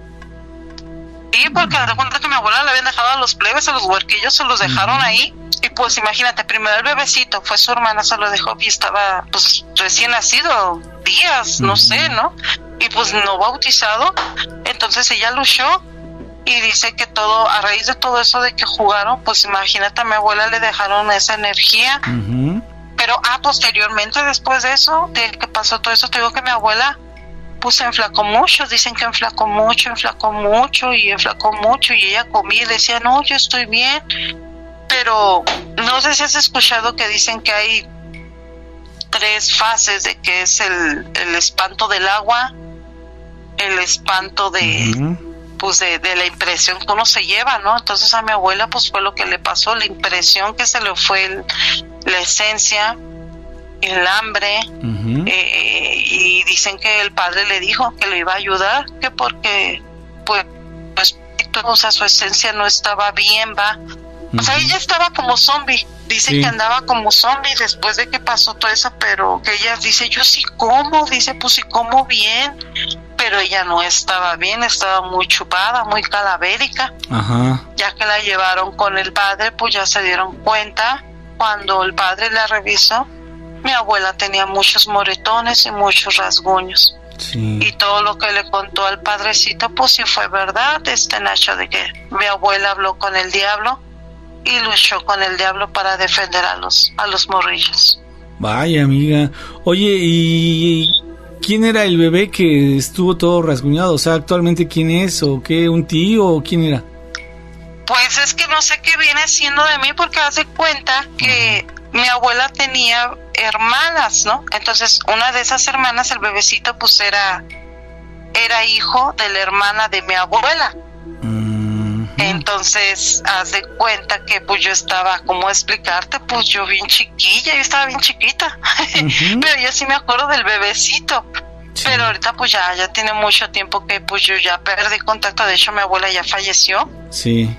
Sí, porque de cuenta que mi abuela le habían dejado a los plebes, a los huerquillos, se los dejaron ahí. Y pues imagínate, primero el bebecito, fue su hermana, se lo dejó y estaba pues recién nacido, días, no sé, ¿no? Y pues no bautizado. Entonces ella luchó y dice que todo, a raíz de todo eso de que jugaron, pues imagínate, a mi abuela le dejaron esa energía. Pero posteriormente, después de eso, de que pasó todo eso, te digo que mi abuela pues se enflacó mucho, dicen que enflacó mucho y ella comía y decía, no, yo estoy bien. Pero no sé si has escuchado que dicen que hay 3 fases de que es el espanto del agua, el espanto de pues de la impresión que uno se lleva, ¿no? Entonces a mi abuela pues fue lo que le pasó, la impresión que se le fue la esencia, el hambre, y dicen que el padre le dijo que le iba a ayudar, que porque pues o sea, su esencia no estaba bien, va. O sea, ella estaba como zombie. Dice que andaba como zombie después de que pasó todo eso, pero que ella dice, yo sí como, dice, pues sí como bien. Pero ella no estaba bien, estaba muy chupada, muy calavérica. Ya que la llevaron con el padre, pues ya se dieron cuenta, cuando el padre la revisó, mi abuela tenía muchos moretones y muchos rasguños. Y todo lo que le contó al padrecito, pues sí fue verdad, Nacho, de que mi abuela habló con el diablo y luchó con el diablo para defender a los morrillos. Vaya, amiga. Oye, ¿y quién era el bebé que estuvo todo rasguñado? O sea, ¿actualmente quién es? ¿O qué? ¿Un tío? ¿O quién era? Pues es que no sé qué viene siendo de mí, porque hace cuenta que mi abuela tenía hermanas, ¿no? Entonces, una de esas hermanas, el bebecito, pues era hijo de la hermana de mi abuela. Entonces, haz de cuenta que pues yo estaba, ¿cómo explicarte? Pues yo bien chiquilla, yo estaba bien chiquita, pero yo sí me acuerdo del bebecito. Pero ahorita pues ya tiene mucho tiempo que pues yo ya perdí contacto, de hecho mi abuela ya falleció. Sí.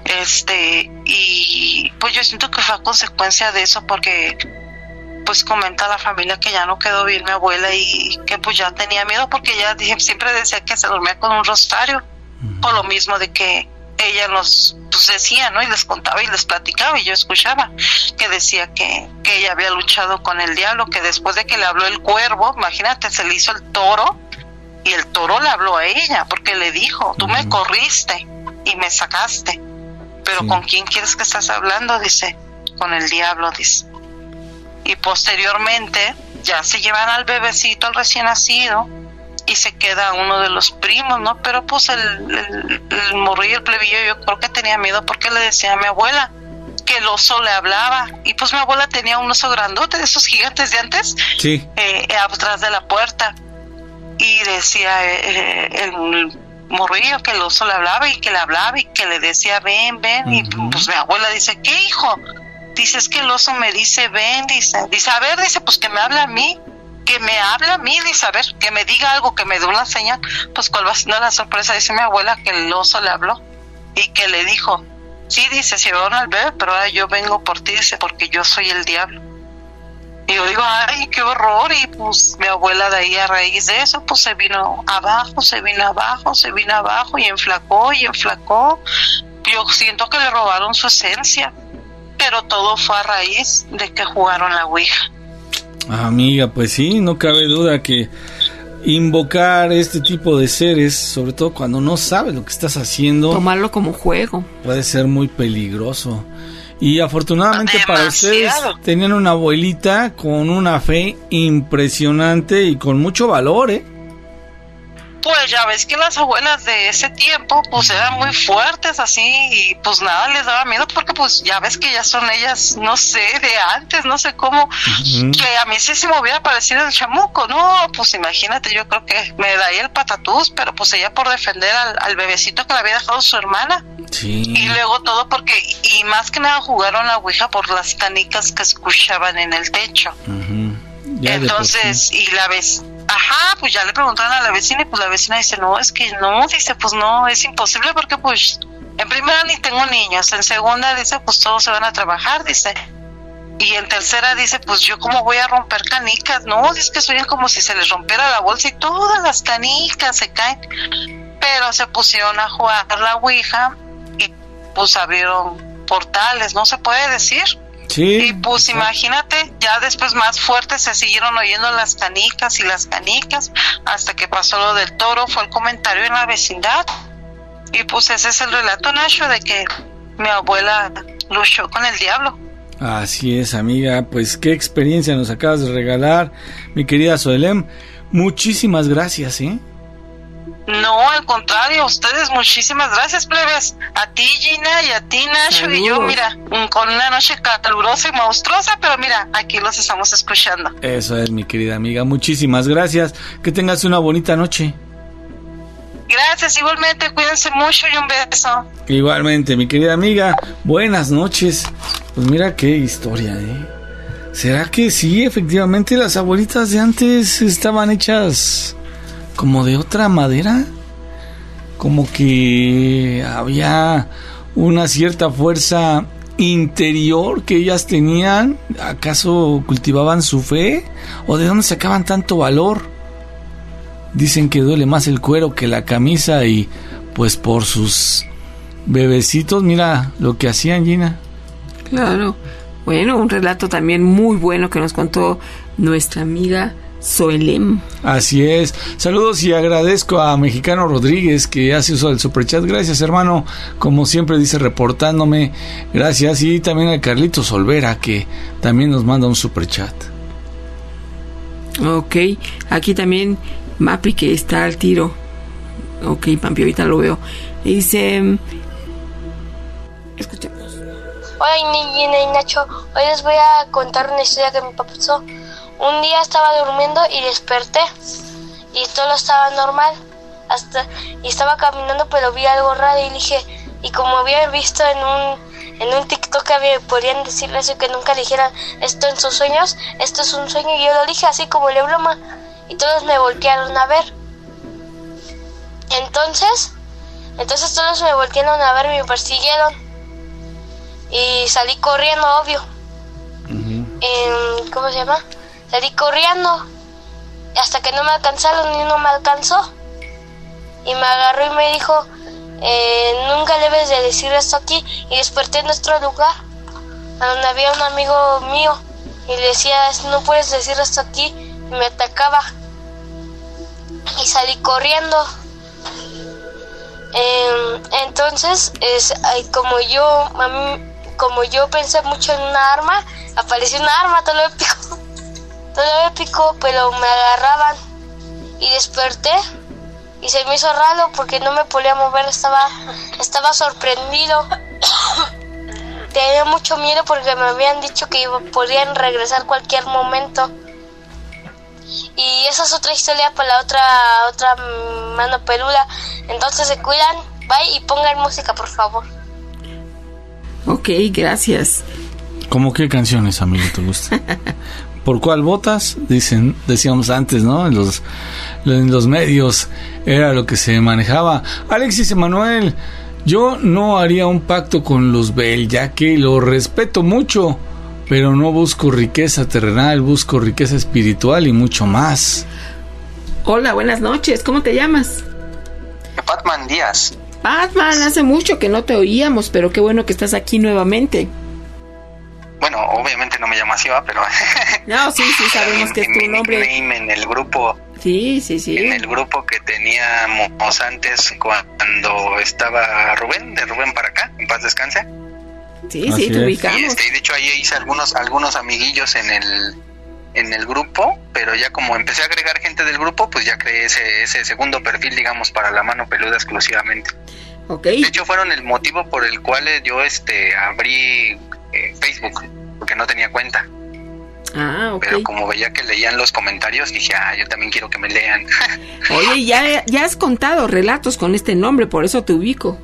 Y pues yo siento que fue a consecuencia de eso, porque pues comenta la familia que ya no quedó bien mi abuela y que pues ya tenía miedo, porque ella siempre decía que se dormía con un rosario, por lo mismo de que ella nos pues decía, ¿no? Y les contaba y les platicaba, y yo escuchaba que decía que ella había luchado con el diablo, que después de que le habló el cuervo, imagínate, se le hizo el toro, y el toro le habló a ella, porque le dijo, tú me corriste y me sacaste, pero ¿con quién quieres que estás hablando? Dice, con el diablo, dice. Y posteriormente ya se llevan al bebecito, al recién nacido, y se queda uno de los primos, ¿no? Pero pues el morrillo, el plebillo, yo creo que tenía miedo, porque le decía a mi abuela que el oso le hablaba, y pues mi abuela tenía un oso grandote, de esos gigantes de antes, atrás de la puerta, y decía el morrillo que el oso le hablaba, y que le hablaba, y que le decía ven, y pues mi abuela dice, ¿qué, hijo? Dice, es que el oso me dice ven, dice, a ver, dice, pues que me habla a mí, dice, a ver, que me diga algo, que me dé una señal. Pues cuál va siendo la sorpresa, dice mi abuela, que el oso le habló y que le dijo, sí, dice, se llevaron al bebé, pero ahora yo vengo por ti, dice, porque yo soy el diablo. Y yo digo, ay, qué horror. Y pues mi abuela de ahí, a raíz de eso, pues se vino abajo y enflacó. Yo siento que le robaron su esencia, pero todo fue a raíz de que jugaron la Ouija. Amiga, pues sí, no cabe duda que invocar este tipo de seres, sobre todo cuando no sabes lo que estás haciendo, tomarlo como juego, puede ser muy peligroso. Y afortunadamente para ustedes tenían una abuelita con una fe impresionante y con mucho valor, ¿eh? Pues ya ves que las abuelas de ese tiempo pues eran muy fuertes así y pues nada les daba miedo porque pues ya ves que ya son ellas, no sé, de antes, no sé cómo, que a mí sí se me hubiera parecido el chamuco, no, pues imagínate, yo creo que me daría el patatús, pero pues ella por defender al bebecito que le había dejado su hermana. Sí. Y luego todo porque, y más que nada jugaron la Ouija por las canicas que escuchaban en el techo. Entonces, y la vez, pues ya le preguntaron a la vecina y pues la vecina dice, no, es que no, dice, pues no, es imposible porque pues, en primera ni tengo niños, en segunda dice, pues todos se van a trabajar, dice, y en tercera dice, pues yo cómo voy a romper canicas, no, es que suenan como si se les rompiera la bolsa y todas las canicas se caen, pero se pusieron a jugar la Ouija y pues abrieron portales, no se puede decir. Sí, y pues imagínate, ya después más fuertes se siguieron oyendo las canicas y las canicas, hasta que pasó lo del toro, fue el comentario en la vecindad, y pues ese es el relato, Nacho, de que mi abuela luchó con el diablo. Así es, amiga, pues qué experiencia nos acabas de regalar, mi querida Zoelem, muchísimas gracias, ¿eh? No, al contrario, ustedes muchísimas gracias, plebes. A ti, Gina, y a ti, Nacho. Saludos. Y yo, mira, con una noche calurosa y monstruosa, pero mira, aquí los estamos escuchando. Eso es, mi querida amiga, muchísimas gracias. Que tengas una bonita noche. Gracias, igualmente, cuídense mucho y un beso. Igualmente, mi querida amiga, buenas noches. Pues mira qué historia, ¿eh? ¿Será que sí, efectivamente, las abuelitas de antes estaban hechas como de otra madera? Como que había una cierta fuerza interior que ellas tenían. ¿Acaso cultivaban su fe? ¿O de dónde sacaban tanto valor? Dicen que duele más el cuero que la camisa y pues por sus bebecitos, mira lo que hacían, Gina. Claro. Bueno, un relato también muy bueno que nos contó nuestra amiga Zoelem. Así es. Saludos y agradezco a Mexicano Rodríguez que hace uso del superchat. Gracias, hermano. Como siempre dice, reportándome. Gracias. Y también a Carlitos Olvera que también nos manda un superchat. Ok. Aquí también Mapi que está al tiro. Ok, Pampi, ahorita lo veo. Dice... Escuchemos. Hola, Gina y Nacho. Hoy les voy a contar una historia que me pasó. Un día estaba durmiendo y desperté y todo estaba normal y estaba caminando, pero vi algo raro y dije, y como había visto en un TikTok que podían decirle eso, que nunca dijeran esto en sus sueños, esto es un sueño, y yo lo dije así como de broma y todos me voltearon a ver. Entonces todos me voltearon a ver y me persiguieron y salí corriendo, obvio. ¿Cómo se llama? Salí corriendo hasta que no me alcanzaron y no me alcanzó. Y me agarró y me dijo, nunca debes de decir esto aquí. Y desperté en nuestro lugar, a donde había un amigo mío. Y le decía, no puedes decir esto aquí. Y me atacaba. Y salí corriendo. Entonces, como yo pensé mucho en una arma, apareció una arma, todo épico, pero me agarraban y desperté y se me hizo raro porque no me podía mover, estaba sorprendido. Tenía mucho miedo porque me habían dicho que podían regresar cualquier momento. Y esa es otra historia para la otra mano peluda. Entonces se cuidan, bye, y pongan música, por favor. Ok, gracias. ¿Cómo qué canciones, amigo, te gusta? ¿Por cuál votas? Decíamos antes, ¿no? En los medios era lo que se manejaba. Alexis Emanuel, yo no haría un pacto con Luzbel, ya que lo respeto mucho, pero no busco riqueza terrenal, busco riqueza espiritual y mucho más. Hola, buenas noches, ¿cómo te llamas? Batman Díaz. Batman, hace mucho que no te oíamos, pero qué bueno que estás aquí nuevamente. bueno, obviamente no me llamo así, ¿va? Pero no, sí sabemos que es tu nombre en el grupo. Sí. En el grupo que teníamos antes cuando estaba Rubén, de Rubén para acá, en paz descanse. Sí, te ubicamos. Y de hecho ahí hice algunos amiguillos en el grupo, pero ya como empecé a agregar gente del grupo, pues ya creé ese segundo perfil, digamos, para La Mano Peluda exclusivamente. Okay. De hecho fueron el motivo por el cual yo abrí Facebook, porque no tenía cuenta. Ah, ok. Pero como veía que leían los comentarios, dije, yo también quiero que me lean. Oye, ya has contado relatos con este nombre, por eso te ubico.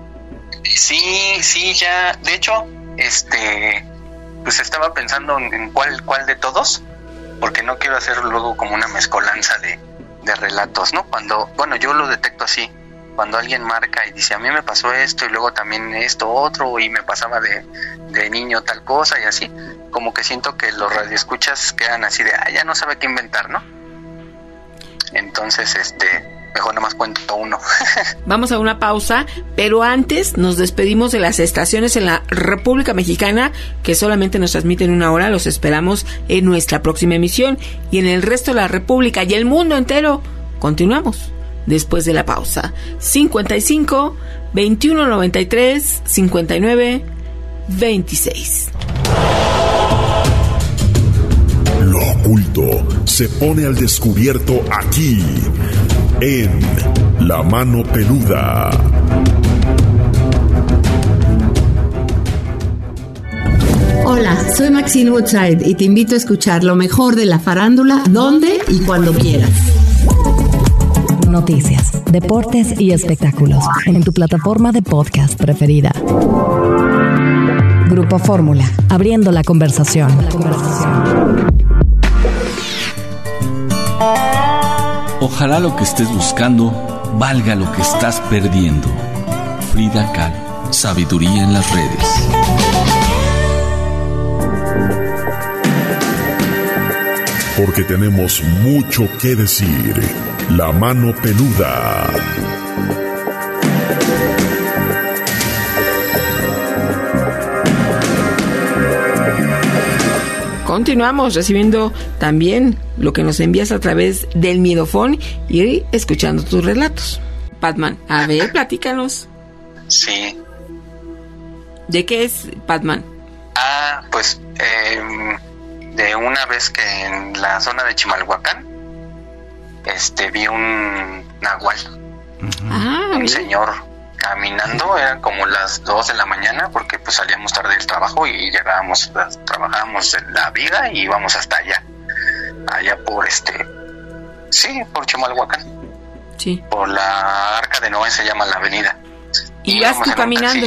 Sí, ya. De hecho, pues estaba pensando en cuál de todos, porque no quiero hacer luego como una mezcolanza de relatos, ¿no? Bueno, yo lo detecto así. Cuando alguien marca y dice, a mí me pasó esto y luego también esto otro y me pasaba de niño tal cosa y así, como que siento que los radioescuchas quedan así de, ya no sabe qué inventar, ¿no? Entonces, mejor nomás cuento uno. Vamos a una pausa, pero antes nos despedimos de las estaciones en la República Mexicana que solamente nos transmiten 1 hora. Los esperamos en nuestra próxima emisión y en el resto de la República y el mundo entero. Continuamos después de la pausa. 55 21 93 59 26. Lo oculto se pone al descubierto aquí, en La Mano Peluda. Hola, soy Maxine Woodside y te invito a escuchar lo mejor de la farándula, donde y cuando quieras. Noticias, deportes y espectáculos en tu plataforma de podcast preferida. Grupo Fórmula, abriendo la conversación. Ojalá lo que estés buscando valga lo que estás perdiendo. Frida Kahlo, sabiduría en las redes. Porque tenemos mucho que decir. La Mano Peluda. Continuamos recibiendo también lo que nos envías a través del Miedofón y escuchando tus relatos. Batman, a ver, platícanos. Sí. ¿De qué es Batman? Pues de una vez que en la zona de Chimalhuacán vi un nahual. Un señor caminando, eran como las 2 de la mañana, porque pues salíamos tarde del trabajo y trabajábamos en La Viga y íbamos hasta allá por por Chimalhuacán. Sí. Por la Arca de Noé se llama la avenida. Y vas tú caminando.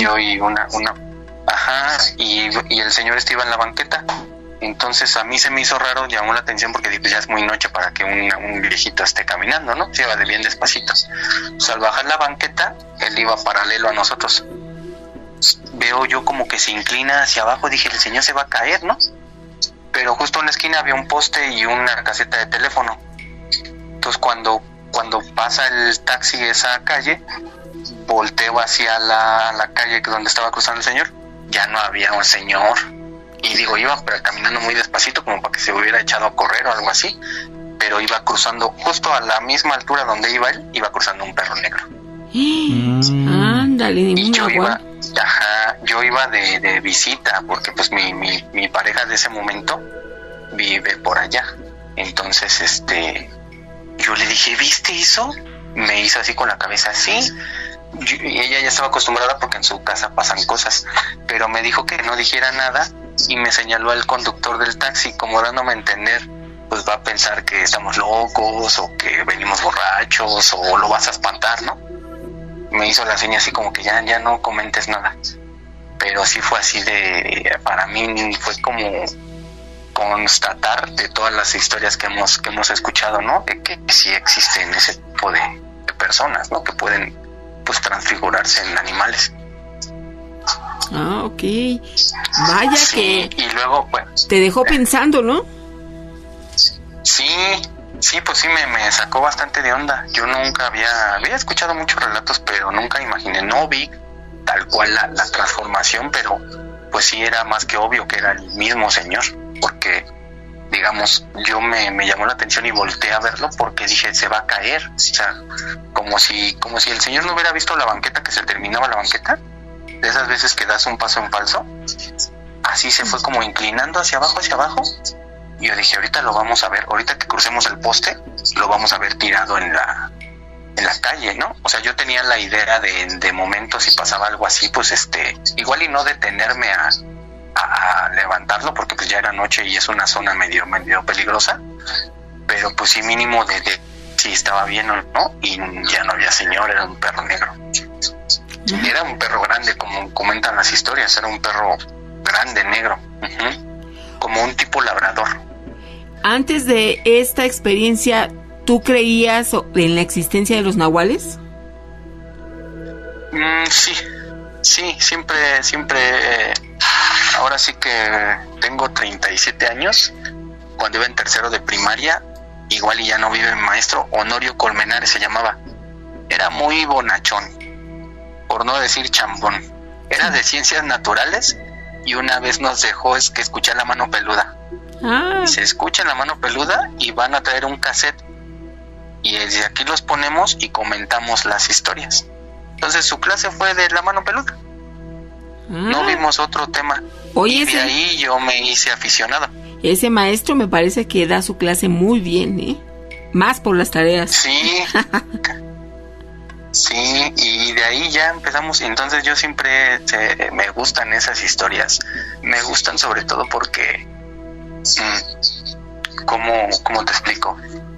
Y el señor iba en la banqueta. Entonces a mí se me hizo raro, llamó la atención porque ya es muy noche para que un viejito esté caminando, ¿no? Se iba de bien despacito. Pues al bajar la banqueta, él iba paralelo a nosotros. Veo yo como que se inclina hacia abajo, dije, el señor se va a caer, ¿no? Pero justo en la esquina había un poste y una caseta de teléfono. Entonces cuando pasa el taxi esa calle, volteo hacia la calle donde estaba cruzando el señor, ya no había un señor. Y digo, iba pero caminando muy despacito como para que se hubiera echado a correr o algo así, pero iba cruzando justo a la misma altura donde iba él, iba cruzando un perro negro. Ándale, y yo iba de visita, porque pues mi pareja de ese momento vive por allá. Entonces yo le dije, ¿viste eso? Me hizo así con la cabeza, sí. Y ella ya estaba acostumbrada porque en su casa pasan cosas, pero me dijo que no dijera nada y me señaló al conductor del taxi, como dándome a entender, pues va a pensar que estamos locos o que venimos borrachos o lo vas a espantar, ¿no? Me hizo la seña así como que ya no comentes nada. Pero sí fue así para mí fue como constatar de todas las historias que hemos escuchado, ¿no? Que sí existen ese tipo de personas, ¿no? Que pueden pues transfigurarse en animales. Ok. Vaya, sí, que... Y luego, pues... Te dejó pensando, ¿no? Sí, pues sí, me sacó bastante de onda. Yo nunca había escuchado muchos relatos, pero nunca imaginé, no vi tal cual la transformación, pero pues sí era más que obvio que era el mismo señor, porque digamos, yo me llamó la atención y volteé a verlo porque dije, se va a caer, o sea, como si el señor no hubiera visto la banqueta, que se terminaba la banqueta, de esas veces que das un paso en falso, así se fue como inclinando hacia abajo, y yo dije, ahorita lo vamos a ver, ahorita que crucemos el poste, lo vamos a ver tirado en la calle, ¿no? O sea, yo tenía la idea de momento, si pasaba algo así, pues igual y no detenerme a levantarlo, porque pues ya era noche y es una zona medio peligrosa, pero pues sí mínimo de si estaba bien o no, y ya no había señor, era un perro negro. Era un perro grande, como comentan las historias, era un perro grande, negro, como un tipo labrador. Antes de esta experiencia, ¿tú creías en la existencia de los nahuales? Sí, siempre. Ahora sí que tengo 37 años. Cuando iba en tercero de primaria, igual y ya no vive mi maestro, Honorio Colmenares se llamaba. Era muy bonachón, por no decir chambón. Era de ciencias naturales y una vez nos dejó que escuchar La Mano Peluda. Y se escucha La Mano Peluda y van a traer un cassette. Y desde aquí los ponemos y comentamos las historias. Entonces su clase fue de La Mano Peluda. No vimos otro tema. Oye, y de ahí yo me hice aficionado. Ese maestro me parece que da su clase muy bien, ¿eh? Más por las tareas. Sí. Sí, y de ahí ya empezamos. Entonces yo siempre me gustan esas historias. Me gustan sobre todo porque ¿cómo te explico?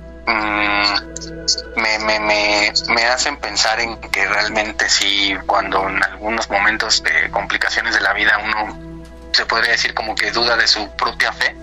Me hacen pensar en que realmente sí, cuando en algunos momentos de complicaciones de la vida uno se podría decir como que duda de su propia fe,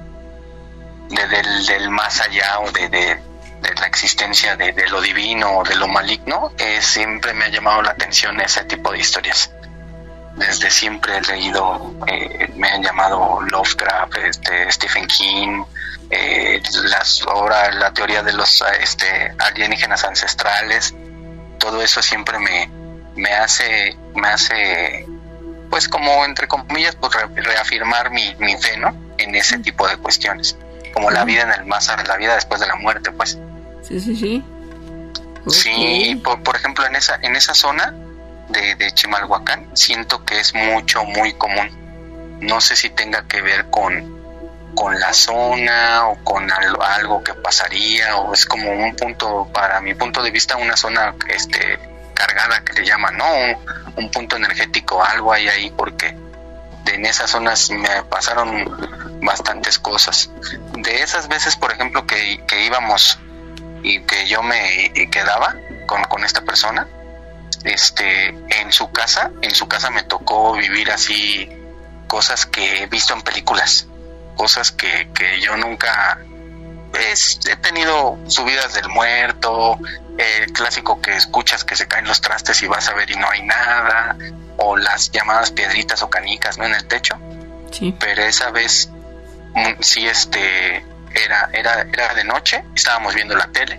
del más allá o de la existencia de lo divino o de lo maligno, siempre me ha llamado la atención ese tipo de historias. Desde siempre he leído, me han llamado Lovecraft, Stephen King, ahora la teoría de los alienígenas ancestrales. Todo eso siempre me hace pues como entre comillas pues reafirmar mi fe, ¿no? En ese tipo de cuestiones, como la vida en el más allá, la vida después de la muerte, pues. Sí. Okay. Sí, por ejemplo en esa zona de Chimalhuacán siento que es muy común. No sé si tenga que ver con la zona o con algo que pasaría, o es como un punto, para mi punto de vista, una zona cargada que le llaman, ¿no? Un punto energético, algo hay ahí, porque en esas zonas me pasaron bastantes cosas. De esas veces, por ejemplo, que íbamos y que yo me quedaba con esta persona, en su casa me tocó vivir así cosas que he visto en películas, cosas que yo nunca he tenido. Subidas del muerto, el clásico que escuchas que se caen los trastes y vas a ver y no hay nada, o las llamadas piedritas o canicas, ¿no?, en el techo. Sí. Pero esa vez sí era de noche, estábamos viendo la tele,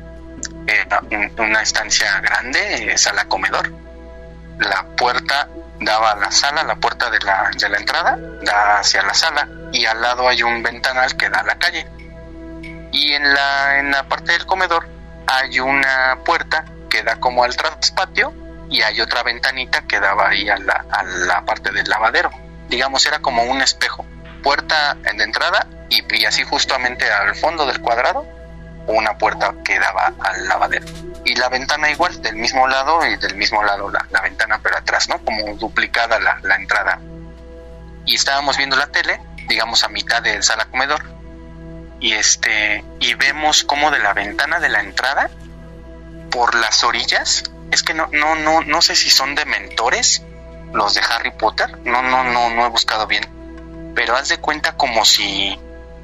una estancia grande, sala comedor. La puerta daba a la sala, la puerta de la entrada da hacia la sala, y al lado hay un ventanal que da a la calle. Y en la parte del comedor hay una puerta que da como al traspatio, y hay otra ventanita que daba ahí a la parte del lavadero. Digamos, era como un espejo, puerta de entrada, y así justamente al fondo del cuadrado una puerta que daba al lavadero, y la ventana igual, del mismo lado, y del mismo lado la ventana, pero atrás, ¿no? Como duplicada la entrada. Y estábamos viendo la tele, digamos a mitad de sala comedor, y vemos como de la ventana de la entrada, por las orillas, es que no sé si son dementores los de Harry Potter, no he buscado bien, pero haz de cuenta como si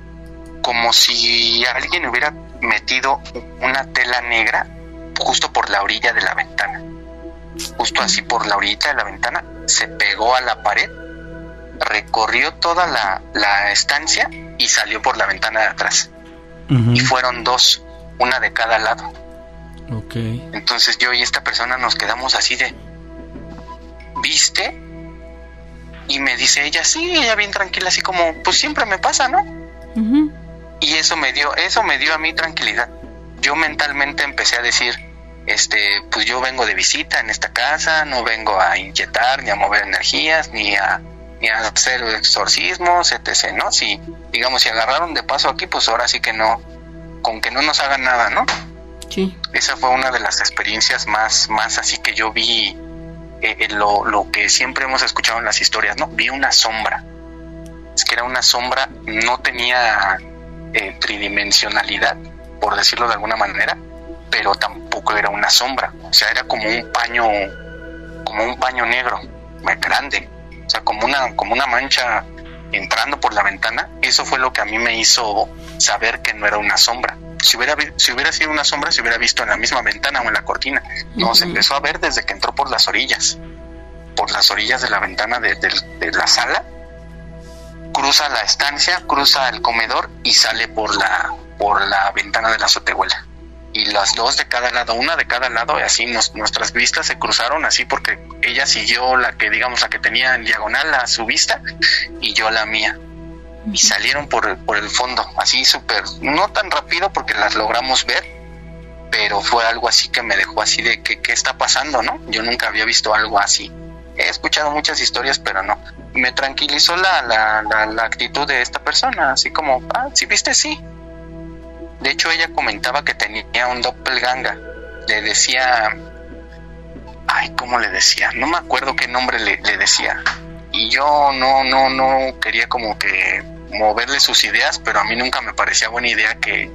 alguien hubiera metido una tela negra justo por la orilla de la ventana, justo así por la orilla de la ventana, se pegó a la pared, recorrió toda la estancia y salió por la ventana de atrás. Y fueron dos, una de cada lado. Okay. Entonces yo y esta persona nos quedamos así de, ¿viste? Y me dice ella, sí, ella bien tranquila, así como, pues siempre me pasa, ¿no? Uh-huh. Y eso me dio a mí tranquilidad. Yo mentalmente empecé a decir, pues yo vengo de visita en esta casa, no vengo a inyectar, ni a mover energías, ni a hacer exorcismos, etc., ¿no? Si agarraron de paso aquí, pues ahora sí que no, con que no nos hagan nada, ¿no? Sí. Esa fue una de las experiencias más así que yo vi, lo que siempre hemos escuchado en las historias, ¿no? Vi una sombra. Es que era una sombra, no tenía tridimensionalidad, por decirlo de alguna manera, pero tampoco era una sombra. O sea, era como un paño negro, grande. O sea, como una mancha entrando por la ventana. Eso fue lo que a mí me hizo saber que no era una sombra. Si hubiera sido una sombra, se hubiera visto en la misma ventana o en la cortina. No, uh-huh. Se empezó a ver desde que entró por las orillas de la ventana de la sala, cruza la estancia, cruza el comedor y sale por la ventana de la azotehuela. Y las dos de cada lado, una de cada lado, y así nuestras vistas se cruzaron así, porque ella siguió la que tenía en diagonal a su vista y yo la mía. Y salieron por el fondo, así súper, no tan rápido porque las logramos ver, pero fue algo así que me dejó así de que ¿qué está pasando, no? Yo nunca había visto algo así. He escuchado muchas historias, pero no. Me tranquilizó la actitud de esta persona, así como, ¿sí viste? Sí. De hecho, ella comentaba que tenía un doppelganger. Le decía, ¿cómo le decía? No me acuerdo qué nombre le decía. Y yo no quería como que moverle sus ideas, pero a mí nunca me parecía buena idea que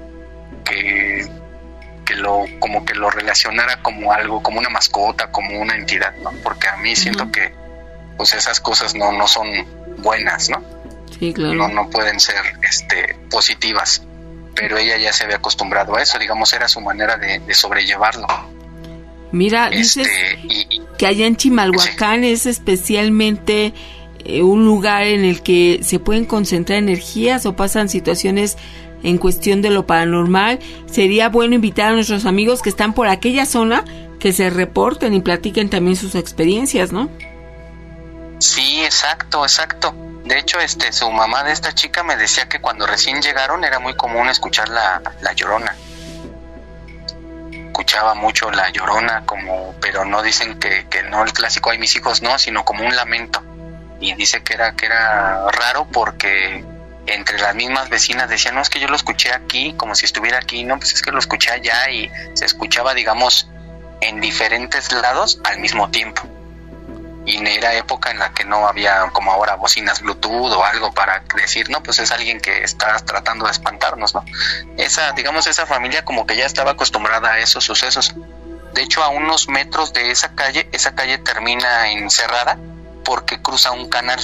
lo relacionara como algo, como una mascota, como una entidad, ¿no? Porque a mí siento que pues esas cosas no son buenas, ¿no? Sí, claro. No pueden ser positivas. Pero ella ya se había acostumbrado a eso, digamos, era su manera de sobrellevarlo. Mira, dices que allá en Chimalhuacán es especialmente un lugar en el que se pueden concentrar energías o pasan situaciones en cuestión de lo paranormal. Sería bueno invitar a nuestros amigos que están por aquella zona que se reporten y platiquen también sus experiencias, ¿no? Sí, exacto. De hecho, su mamá de esta chica me decía que cuando recién llegaron era muy común escuchar la Llorona. Escuchaba mucho la Llorona, pero no dicen que no el clásico "ay mis hijos", no, sino como un lamento. Y dice que era raro porque entre las mismas vecinas decían, no, es que yo lo escuché aquí, como si estuviera aquí, no, pues es que lo escuché allá, y se escuchaba, digamos, en diferentes lados al mismo tiempo. Y era época en la que no había como ahora bocinas Bluetooth o algo para decir, no, pues es alguien que está tratando de espantarnos, ¿no? Esa familia como que ya estaba acostumbrada a esos sucesos. De hecho, a unos metros de esa calle termina encerrada porque cruza un canal.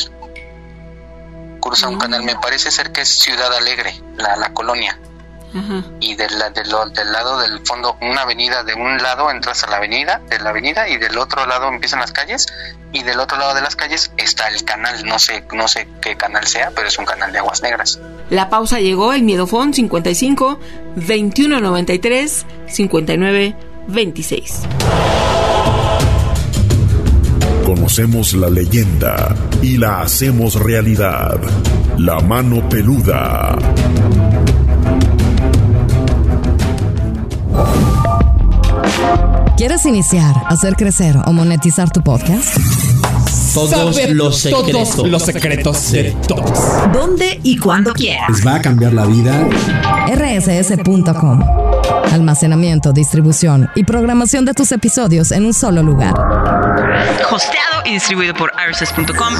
Un canal, me parece ser que es Ciudad Alegre, la colonia. Uh-huh. Y del lado del fondo, una avenida, de un lado entras a la avenida, y del otro lado empiezan las calles, y del otro lado de las calles está el canal, no sé qué canal sea, pero es un canal de aguas negras. La pausa llegó, el Miedofón 55 21 93 59 26. Conocemos la leyenda y la hacemos realidad. La mano peluda. ¿Quieres iniciar, hacer crecer o monetizar tu podcast? Todos los secretos de todos. ¿Dónde y cuándo quieras? Les va a cambiar la vida. rss.com. Almacenamiento, distribución y programación de tus episodios en un solo lugar. Hosteado y distribuido por rss.com.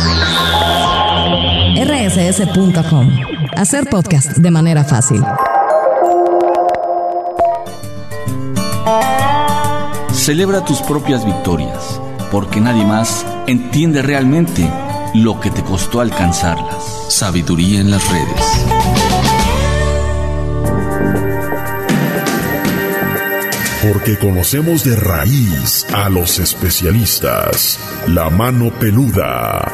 rss.com. Hacer podcast de manera fácil. Celebra tus propias victorias, porque nadie más entiende realmente lo que te costó alcanzarlas. Sabiduría en las redes. Porque conocemos de raíz a los especialistas. La mano peluda.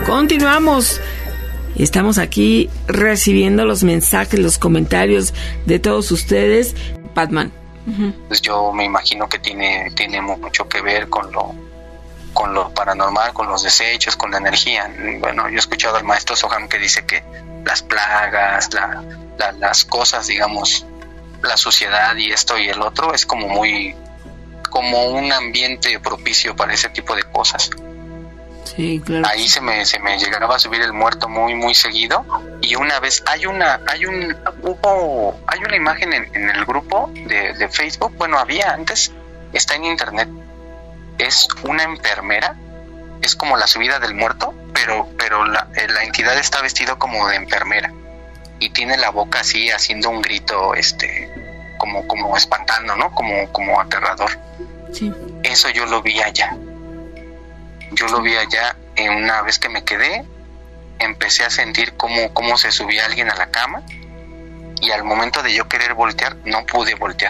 Continuamos. Estamos aquí recibiendo los mensajes, los comentarios de todos ustedes. Batman. Pues yo me imagino que tiene mucho que ver con lo paranormal, con los desechos, con la energía. Bueno, yo he escuchado al maestro Soham que dice que las plagas, las cosas, digamos, la suciedad y esto y el otro es como un ambiente propicio para ese tipo de cosas. Sí, claro. Ahí se me llegaba a subir el muerto muy muy seguido, y una vez hay una imagen en el grupo de Facebook, bueno, había antes, está en internet, es una enfermera, es como la subida del muerto, pero la entidad está vestido como de enfermera y tiene la boca así haciendo un grito como espantando, ¿no? Como aterrador. Sí. Eso yo lo vi allá. Una vez que me quedé, empecé a sentir cómo se subía alguien a la cama, y al momento de yo querer voltear, no pude voltear.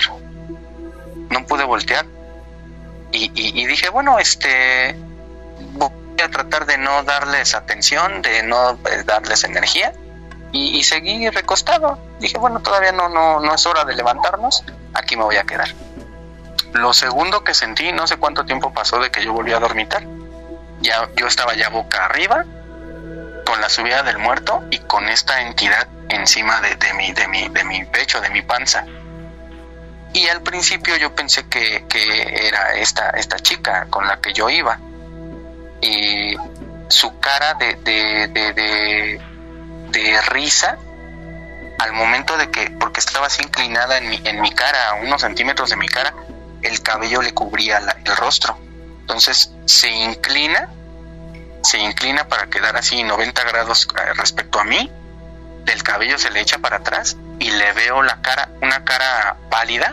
Y dije, bueno, voy a tratar de no darles atención, de no darles energía, y seguí recostado. Dije, bueno, todavía no es hora de levantarnos, aquí me voy a quedar. Lo segundo que sentí, no sé cuánto tiempo pasó de que yo volví a dormitar. Yo estaba ya boca arriba, con la subida del muerto y con esta entidad encima de mi pecho, de mi panza. Y al principio yo pensé que era esta chica con la que yo iba, y su cara de risa, al momento de que, porque estaba así inclinada en mi cara, a unos centímetros de mi cara, el cabello le cubría el rostro. Entonces se inclina para quedar así 90 grados respecto a mí, del cabello se le echa para atrás y le veo la cara, una cara pálida,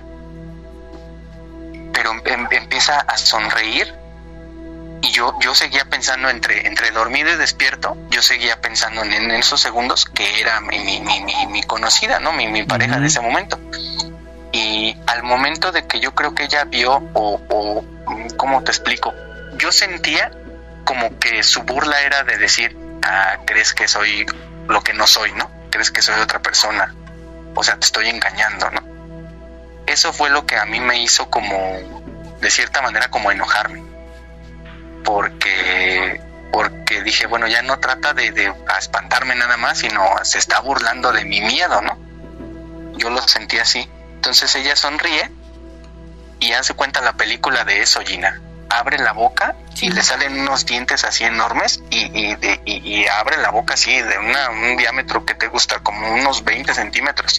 pero empieza a sonreír, y yo seguía pensando entre dormido y despierto, yo seguía pensando en esos segundos que era mi conocida, ¿no? Mi pareja de ese momento. Y al momento de que yo creo que ella vio, o ¿cómo te explico? Yo sentía como que su burla era de decir, crees que soy lo que no soy, ¿no? Crees que soy otra persona, o sea, te estoy engañando, ¿no? Eso fue lo que a mí me hizo como, de cierta manera, como enojarme, porque dije, bueno, ya no trata de espantarme nada más, sino se está burlando de mi miedo, ¿no? Yo lo sentí así. Entonces ella sonríe y hace cuenta la película de eso, Gina. Abre la boca y le salen unos dientes así enormes, y abre la boca así de un diámetro que te gusta, como unos 20 centímetros.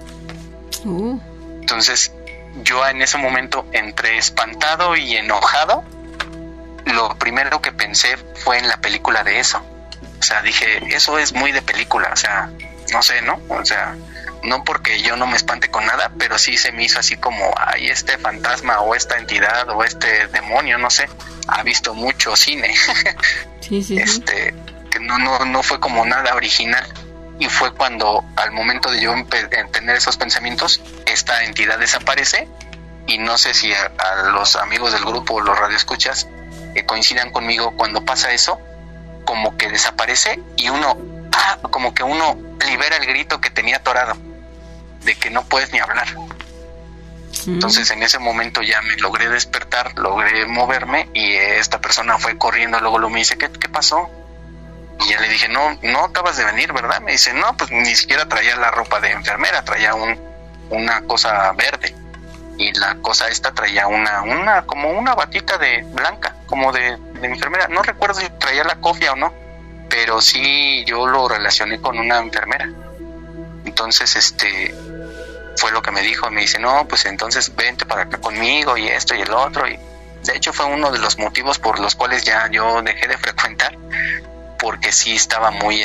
Entonces yo en ese momento, entre espantado y enojado, lo primero que pensé fue en la película de eso. O sea, dije, eso es muy de película, o sea, no sé, ¿no? O sea, no porque yo no me espante con nada, pero sí se me hizo así como, ay, este fantasma o esta entidad o este demonio, no sé, ha visto mucho cine. Sí. Que no fue como nada original. Y fue cuando, al momento de yo tener esos pensamientos, esta entidad desaparece. Y no sé si a los amigos del grupo o los radioescuchas coincidan conmigo, cuando pasa eso, como que desaparece y como que uno libera el grito que tenía atorado, de que no puedes ni hablar. Entonces en ese momento ya me logré despertar, logré moverme, y esta persona fue corriendo, luego me dice, ¿qué pasó? Y ya le dije, no acabas de venir, ¿verdad? Me dice, no, pues ni siquiera traía la ropa de enfermera, traía una cosa verde, y la cosa esta traía como una batita de blanca, como de enfermera. No recuerdo si traía la cofia o no, pero sí yo lo relacioné con una enfermera. Entonces fue lo que me dijo. Me dice, no, pues entonces vente para acá conmigo, y esto y el otro. Y de hecho fue uno de los motivos por los cuales ya yo dejé de frecuentar, porque sí estaba muy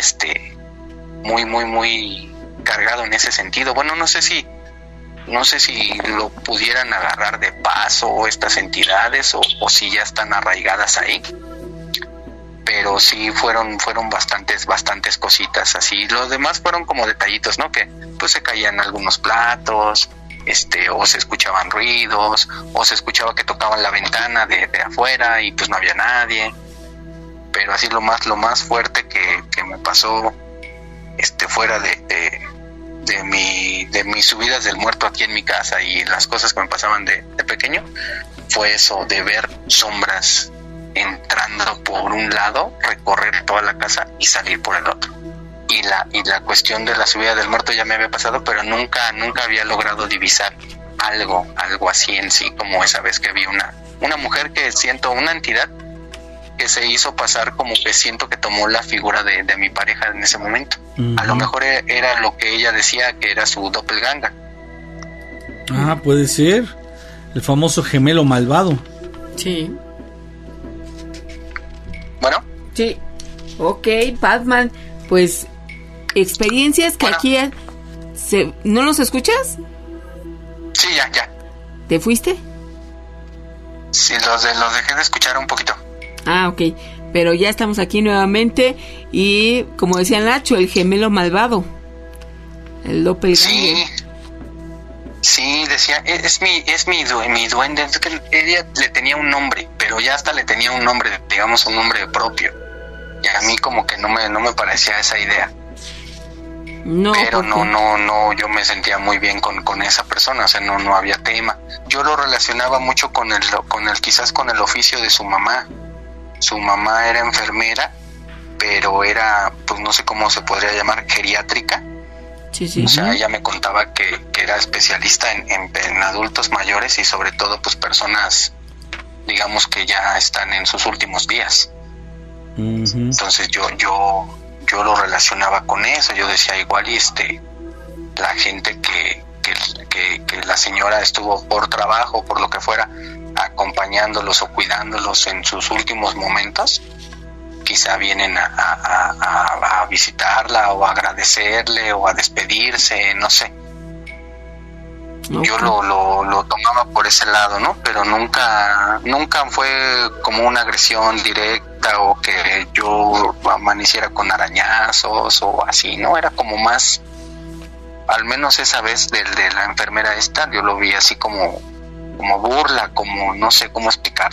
muy cargado en ese sentido. Bueno, no sé si lo pudieran agarrar de paso o estas entidades, o si ya están arraigadas ahí, pero sí fueron bastantes cositas así. Los demás fueron como detallitos, ¿no? Que pues se caían algunos platos, o se escuchaban ruidos, o se escuchaba que tocaban la ventana de afuera y pues no había nadie. pero así lo más fuerte que me pasó fuera de mis subidas del muerto aquí en mi casa y las cosas que me pasaban de pequeño, fue eso de ver sombras entrando por un lado, recorrer toda la casa y salir por el otro. Y la cuestión de la subida del muerto ya me había pasado, pero nunca había logrado divisar algo así en sí, como esa vez que vi una mujer que siento, una entidad que se hizo pasar como que siento que tomó la figura de mi pareja en ese momento. Uh-huh. A lo mejor era lo que ella decía que era su doppelganger. Ah, puede ser el famoso gemelo malvado. Sí. Bueno. Sí. Ok, Batman, pues experiencias que aquí ¿no los escuchas? Sí, ya. ¿Te fuiste? Sí, los dejé de escuchar un poquito. Ah, ok, pero ya estamos aquí nuevamente y como decía Nacho, el gemelo malvado, el doppelganger. Sí, decía, es mi duende, es que ella le tenía un nombre, pero ya hasta le tenía un nombre, digamos un nombre propio, y a mí como que no me parecía esa idea. No, pero no, yo me sentía muy bien con esa persona, o sea, no había tema. Yo lo relacionaba mucho con el quizás con el oficio de su mamá. Su mamá era enfermera, pero era, pues no sé cómo se podría llamar, geriátrica. Sí. O sea, ella me contaba que era especialista en adultos mayores y sobre todo pues personas, digamos que ya están en sus últimos días. Uh-huh. Entonces yo lo relacionaba con eso. Yo decía, igual y la gente que la señora estuvo por trabajo, por lo que fuera, acompañándolos o cuidándolos en sus últimos momentos, quizá vienen a visitarla o a agradecerle o a despedirse, no sé. Okay. Yo lo tomaba por ese lado, ¿no? Pero nunca fue como una agresión directa o que yo amaneciera con arañazos o así, ¿no? Era como más, al menos esa vez de la enfermera esta, yo lo vi así como burla, como no sé cómo explicar.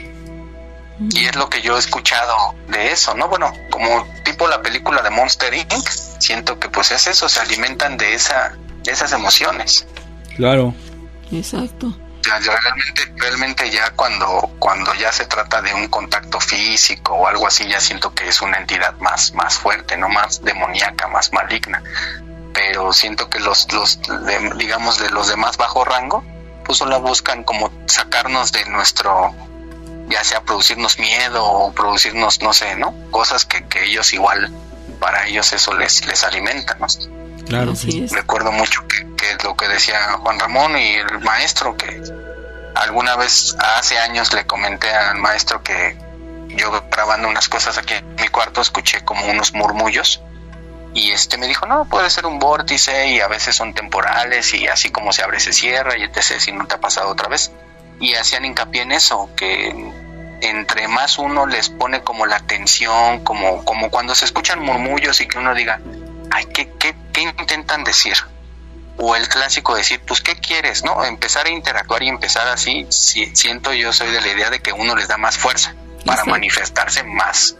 Y es lo que yo he escuchado de eso, ¿no? Bueno, como tipo la película de Monster Inc., siento que pues es eso, se alimentan de esas emociones. Claro. Exacto. Ya realmente ya cuando ya se trata de un contacto físico o algo así, ya siento que es una entidad más fuerte, no más demoníaca, más maligna. Pero siento que los digamos de los de más bajo rango, pues solo buscan como sacarnos de nuestro, ya sea producirnos miedo o producirnos, no sé, ¿no? Cosas que ellos igual, para ellos eso les alimenta, ¿no? Claro, sí. Recuerdo mucho que lo que decía Juan Ramón y el maestro, que alguna vez hace años le comenté al maestro que yo grabando unas cosas aquí en mi cuarto escuché como unos murmullos y me dijo, no, puede ser un vórtice y a veces son temporales y así como se abre se cierra y etc. si no te ha pasado otra vez. Y hacían hincapié en eso, que entre más uno les pone como la atención, como cuando se escuchan murmullos y que uno diga, ay, ¿qué intentan decir? O el clásico decir, pues, ¿qué quieres? ¿No? Empezar a interactuar y empezar así, siento yo, soy de la idea de que uno les da más fuerza para manifestarse más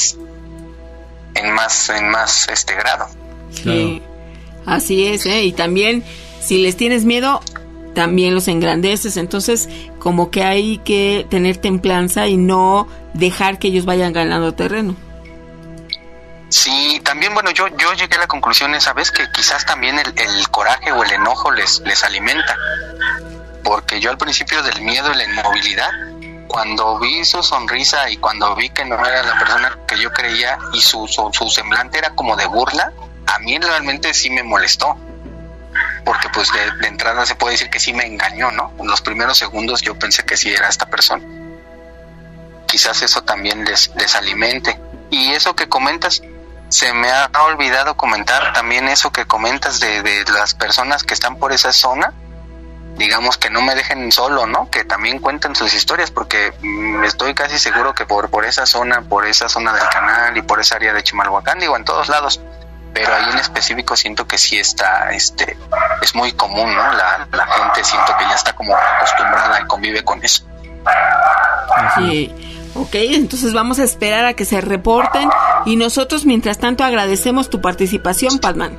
grado. Sí, así es, y también, si les tienes miedo, también los engrandeces, entonces como que hay que tener templanza y no dejar que ellos vayan ganando terreno. Sí, también, bueno, yo llegué a la conclusión esa vez que quizás también el coraje o el enojo les alimenta, porque yo al principio del miedo y la inmovilidad, cuando vi su sonrisa y cuando vi que no era la persona que yo creía y su semblante era como de burla, a mí realmente sí me molestó, porque pues de entrada se puede decir que sí me engañó, ¿no? En los primeros segundos yo pensé que sí era esta persona. Quizás eso también les alimente. Y eso que comentas, se me ha olvidado comentar también eso que comentas de las personas que están por esa zona, digamos que no me dejen solo, ¿no? Que también cuenten sus historias, porque estoy casi seguro que por esa zona del canal y por esa área de Chimalhuacán, digo, en todos lados, pero ahí en específico siento que sí está, es muy común, ¿no? La gente siento que ya está como acostumbrada y convive con eso. Sí, Ok, entonces vamos a esperar a que se reporten y nosotros mientras tanto agradecemos tu participación, Padman.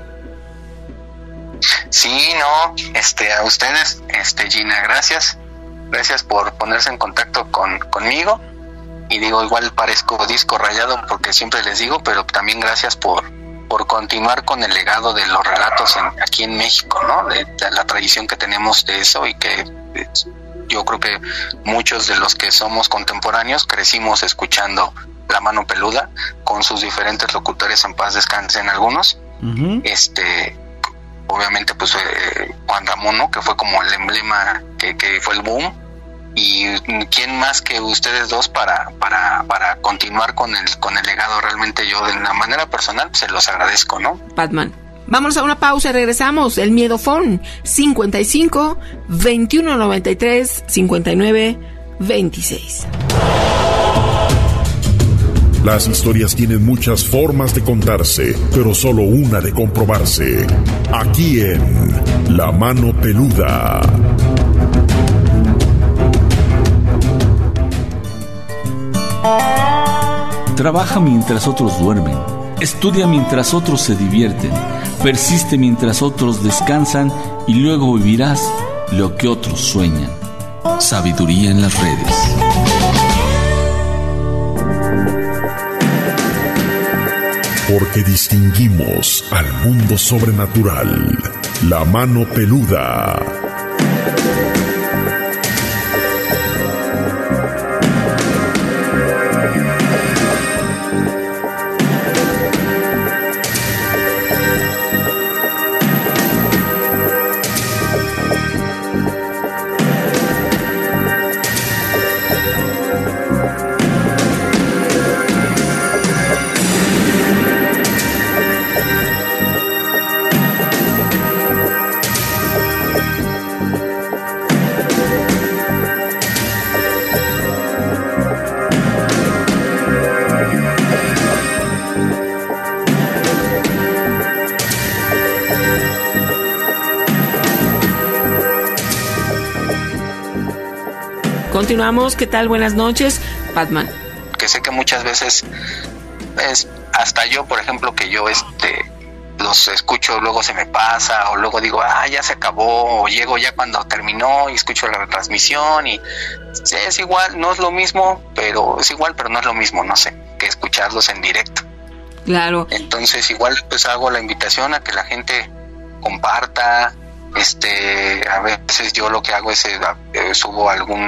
Sí, no, a ustedes, Gina, gracias por ponerse en contacto conmigo, y digo, igual parezco disco rayado porque siempre les digo, pero también gracias por continuar con el legado de los relatos aquí en México, ¿no? De la tradición que tenemos de eso, y que yo creo que muchos de los que somos contemporáneos crecimos escuchando La Mano Peluda con sus diferentes locutores, en paz descansen algunos. Uh-huh. Obviamente pues Juan Ramón, ¿no? Que fue como el emblema, que fue el boom, y quién más que ustedes dos para continuar con el legado. Realmente yo de una manera personal se los agradezco, ¿no? Padman, vámonos a una pausa y regresamos. El Miedofón 55 21 93 59 26. Las historias tienen muchas formas de contarse, pero solo una de comprobarse. Aquí en La Mano Peluda. Trabaja mientras otros duermen. Estudia mientras otros se divierten. Persiste mientras otros descansan, y luego vivirás lo que otros sueñan. Sabiduría en las redes. Porque distinguimos al mundo sobrenatural. La Mano Peluda. Continuamos, ¿qué tal? Buenas noches, Padman. Que sé que muchas veces hasta yo, por ejemplo, que yo los escucho, luego se me pasa, o luego digo, ya se acabó, o llego ya cuando terminó y escucho la retransmisión, y sí, es igual, no es lo mismo, pero es igual, pero no es lo mismo, no sé, que escucharlos en directo. Claro. Entonces igual pues hago la invitación a que la gente comparta. A veces yo lo que hago es subo algún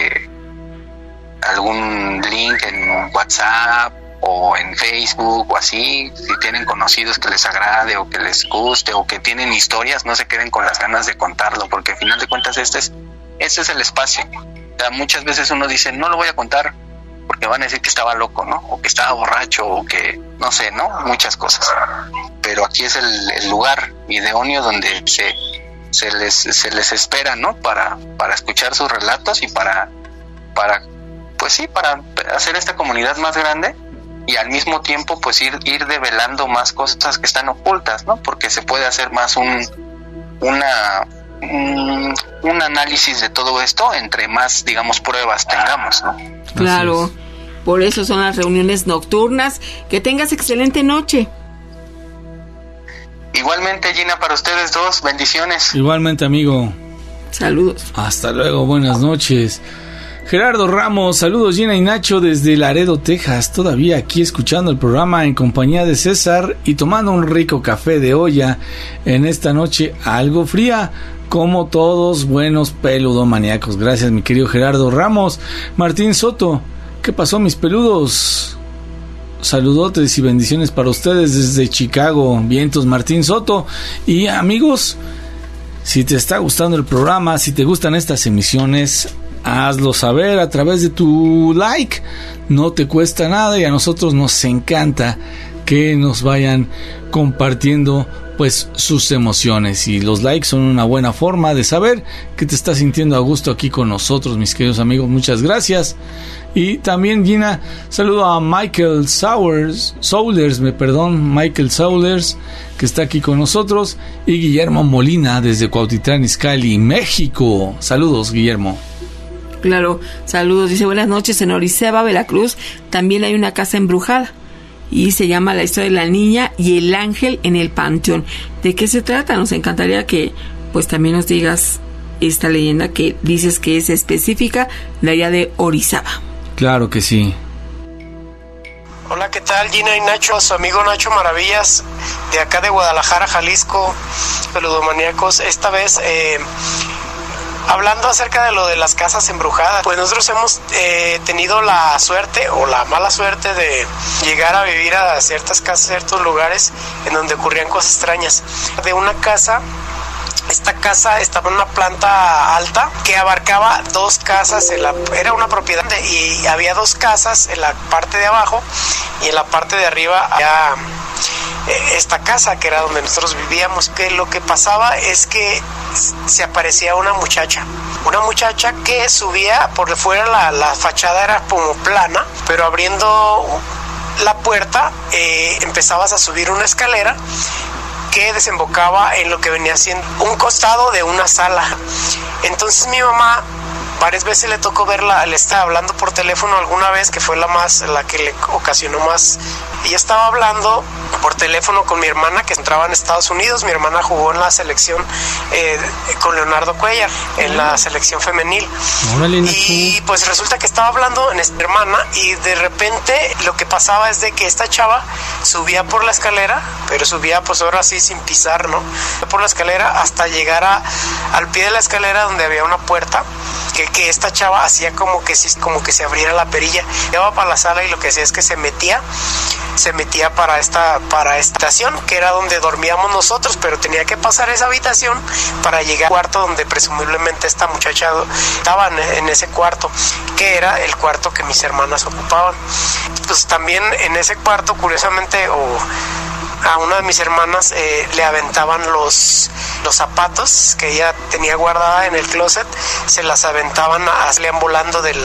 link en WhatsApp o en Facebook o así. Si tienen conocidos que les agrade o que les guste o que tienen historias, no se queden con las ganas de contarlo, porque al final de cuentas este es el espacio. O sea, muchas veces uno dice, no lo voy a contar porque van a decir que estaba loco, ¿no? O que estaba borracho, o que no sé, ¿no? Muchas cosas. Pero aquí es el lugar idóneo donde se les espera, ¿no? Para escuchar sus relatos y para hacer esta comunidad más grande, y al mismo tiempo pues ir develando más cosas que están ocultas, ¿no? Porque se puede hacer más un análisis de todo esto entre más, digamos, pruebas tengamos, ¿no? Claro, por eso son las reuniones nocturnas. Que tengas excelente noche. Igualmente, Gina, para ustedes dos, bendiciones. Igualmente, amigo. Saludos. Hasta luego, buenas noches. Gerardo Ramos, saludos Gina y Nacho desde Laredo, Texas. Todavía aquí escuchando el programa en compañía de César y tomando un rico café de olla en esta noche algo fría, como todos buenos peludomaníacos. Gracias, mi querido Gerardo Ramos. Martín Soto, ¿qué pasó, mis peludos? Saludotes y bendiciones para ustedes desde Chicago. Vientos, Martín Soto. Y amigos, si te está gustando el programa, si te gustan estas emisiones, hazlo saber a través de tu like. No te cuesta nada y a nosotros nos encanta que nos vayan compartiendo pues sus emociones, y los likes son una buena forma de saber que te estás sintiendo a gusto aquí con nosotros, mis queridos amigos. Muchas gracias. Y también, Gina, saludo a Michael Souders, que está aquí con nosotros, y Guillermo Molina desde Cuautitlán Izcalli, México. Saludos, Guillermo. Claro, saludos. Dice, buenas noches, en Orizaba, Veracruz, también hay una casa embrujada. Y se llama La historia de la niña y el ángel en el panteón. ¿De qué se trata? Nos encantaría que pues también nos digas esta leyenda que dices que es específica de allá de Orizaba. Claro que sí. Hola, ¿qué tal? Gina y Nacho, su amigo Nacho Maravillas, de acá de Guadalajara, Jalisco, peludomaníacos. Esta vez hablando acerca de lo de las casas embrujadas, pues nosotros hemos tenido la suerte o la mala suerte de llegar a vivir a ciertas casas, ciertos lugares en donde ocurrían cosas extrañas. De una casa, esta casa estaba en una planta alta que abarcaba 2 casas, era una propiedad y había 2 casas en la parte de abajo y en la parte de arriba había esta casa que era donde nosotros vivíamos. Que lo que pasaba es que se aparecía una muchacha que subía por fuera, la fachada era como plana, pero abriendo la puerta empezabas a subir una escalera que desembocaba en lo que venía siendo un costado de una sala. Entonces mi mamá varias veces le tocó verla, le estaba hablando por teléfono alguna vez, que fue la que le ocasionó más. Ella estaba hablando por teléfono con mi hermana que entraba en Estados Unidos. Mi hermana jugó en la selección con Leonardo Cuellar, en la selección femenil. Y pues resulta que estaba hablando en esta hermana y de repente lo que pasaba es de que esta chava subía por la escalera, pero subía pues ahora sí sin pisar, ¿no? Por la escalera hasta llegar al pie de la escalera donde había una puerta que esta chava hacía como que se abriera la perilla. Iba para la sala y lo que hacía es que se metía para esta habitación, que era donde dormíamos nosotros, pero tenía que pasar esa habitación para llegar al cuarto donde presumiblemente esta muchacha estaba en ese cuarto, que era el cuarto que mis hermanas ocupaban. Pues también en ese cuarto, curiosamente, a una de mis hermanas le aventaban los zapatos que ella tenía guardada en el closet, se las aventaban, salían volando del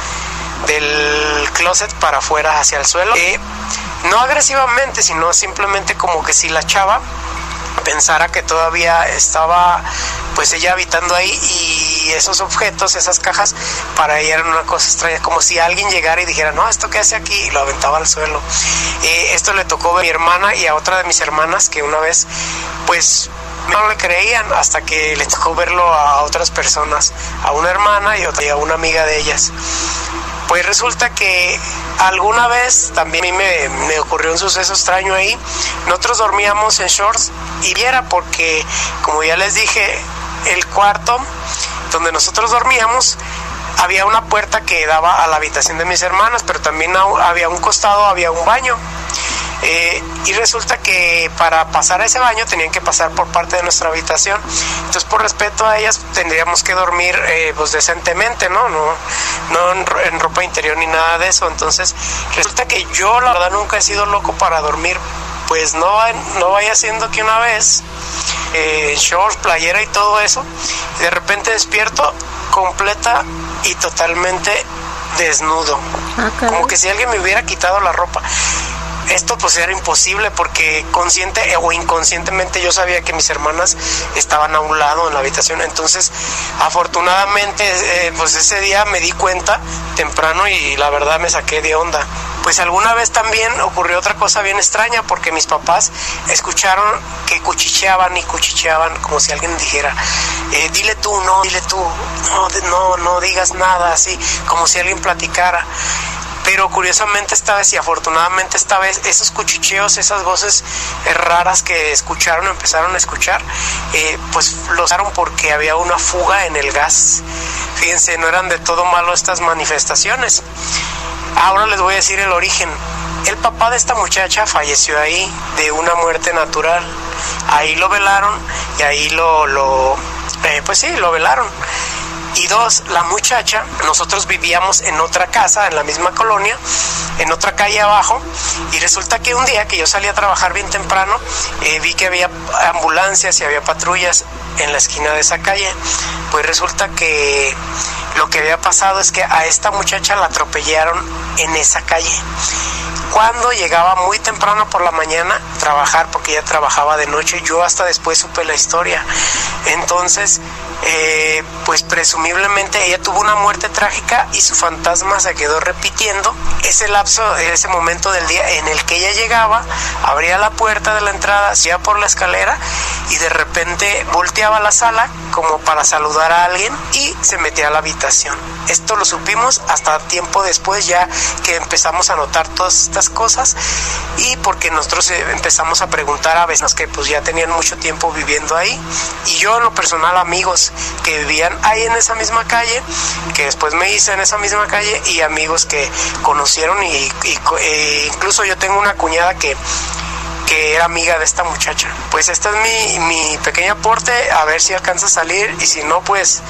closet para afuera hacia el suelo. No agresivamente, sino simplemente como que si la chava pensara que todavía estaba pues ella habitando ahí, y esos objetos, esas cajas, para ella eran una cosa extraña, como si alguien llegara y dijera, no, ¿esto qué hace aquí? Y lo aventaba al suelo. Esto le tocó a mi hermana y a otra de mis hermanas, que una vez pues no le creían, hasta que le tocó verlo a otras personas, a una hermana y a una amiga de ellas. Pues resulta que alguna vez también a mí me ocurrió un suceso extraño ahí. Nosotros dormíamos en shorts y viera, porque como ya les dije, el cuarto donde nosotros dormíamos había una puerta que daba a la habitación de mis hermanas, pero también había un costado, había un baño. Y resulta que para pasar a ese baño tenían que pasar por parte de nuestra habitación. Entonces, por respeto a ellas, tendríamos que dormir pues decentemente, no en ropa interior ni nada de eso. Entonces resulta que yo la verdad nunca he sido loco para dormir. Pues no vaya siendo que una vez shorts, playera y todo eso, y de repente despierto completa y totalmente desnudo, como que si alguien me hubiera quitado la ropa. Esto pues era imposible, porque consciente o inconscientemente yo sabía que mis hermanas estaban a un lado en la habitación. Entonces afortunadamente pues ese día me di cuenta temprano y la verdad me saqué de onda. Pues alguna vez también ocurrió otra cosa bien extraña, porque mis papás escucharon que cuchicheaban como si alguien dijera, dile tú, no digas nada, así como si alguien platicara. Pero curiosamente esta vez, y afortunadamente esta vez, esos cuchicheos, esas voces raras que empezaron a escuchar, pues los usaron porque había una fuga en el gas. Fíjense, no eran de todo malo estas manifestaciones. Ahora les voy a decir el origen. El papá de esta muchacha falleció ahí de una muerte natural. Ahí lo velaron y ahí lo velaron. Y 2, la muchacha, nosotros vivíamos en otra casa, en la misma colonia, en otra calle abajo, y resulta que un día que yo salí a trabajar bien temprano, vi que había ambulancias y había patrullas en la esquina de esa calle. Pues resulta que lo que había pasado es que a esta muchacha la atropellaron en esa calle. Cuando llegaba muy temprano por la mañana a trabajar, porque ella trabajaba de noche, yo hasta después supe la historia. Entonces pues presumiblemente ella tuvo una muerte trágica y su fantasma se quedó repitiendo ese lapso, ese momento del día en el que ella llegaba, abría la puerta de la entrada, se iba por la escalera y de repente volteaba a la sala como para saludar a alguien y se metía a la habitación. Esto lo supimos hasta tiempo después, ya que empezamos a notar todas estas cosas, y porque nosotros empezamos a preguntar a veces que pues ya tenían mucho tiempo viviendo ahí, y yo en lo personal amigos que vivían ahí en esa misma calle, que después me hice en esa misma calle, y amigos que conocieron y incluso yo tengo una cuñada que era amiga de esta muchacha. Pues este es mi pequeño aporte, a ver si alcanza a salir, y si no pues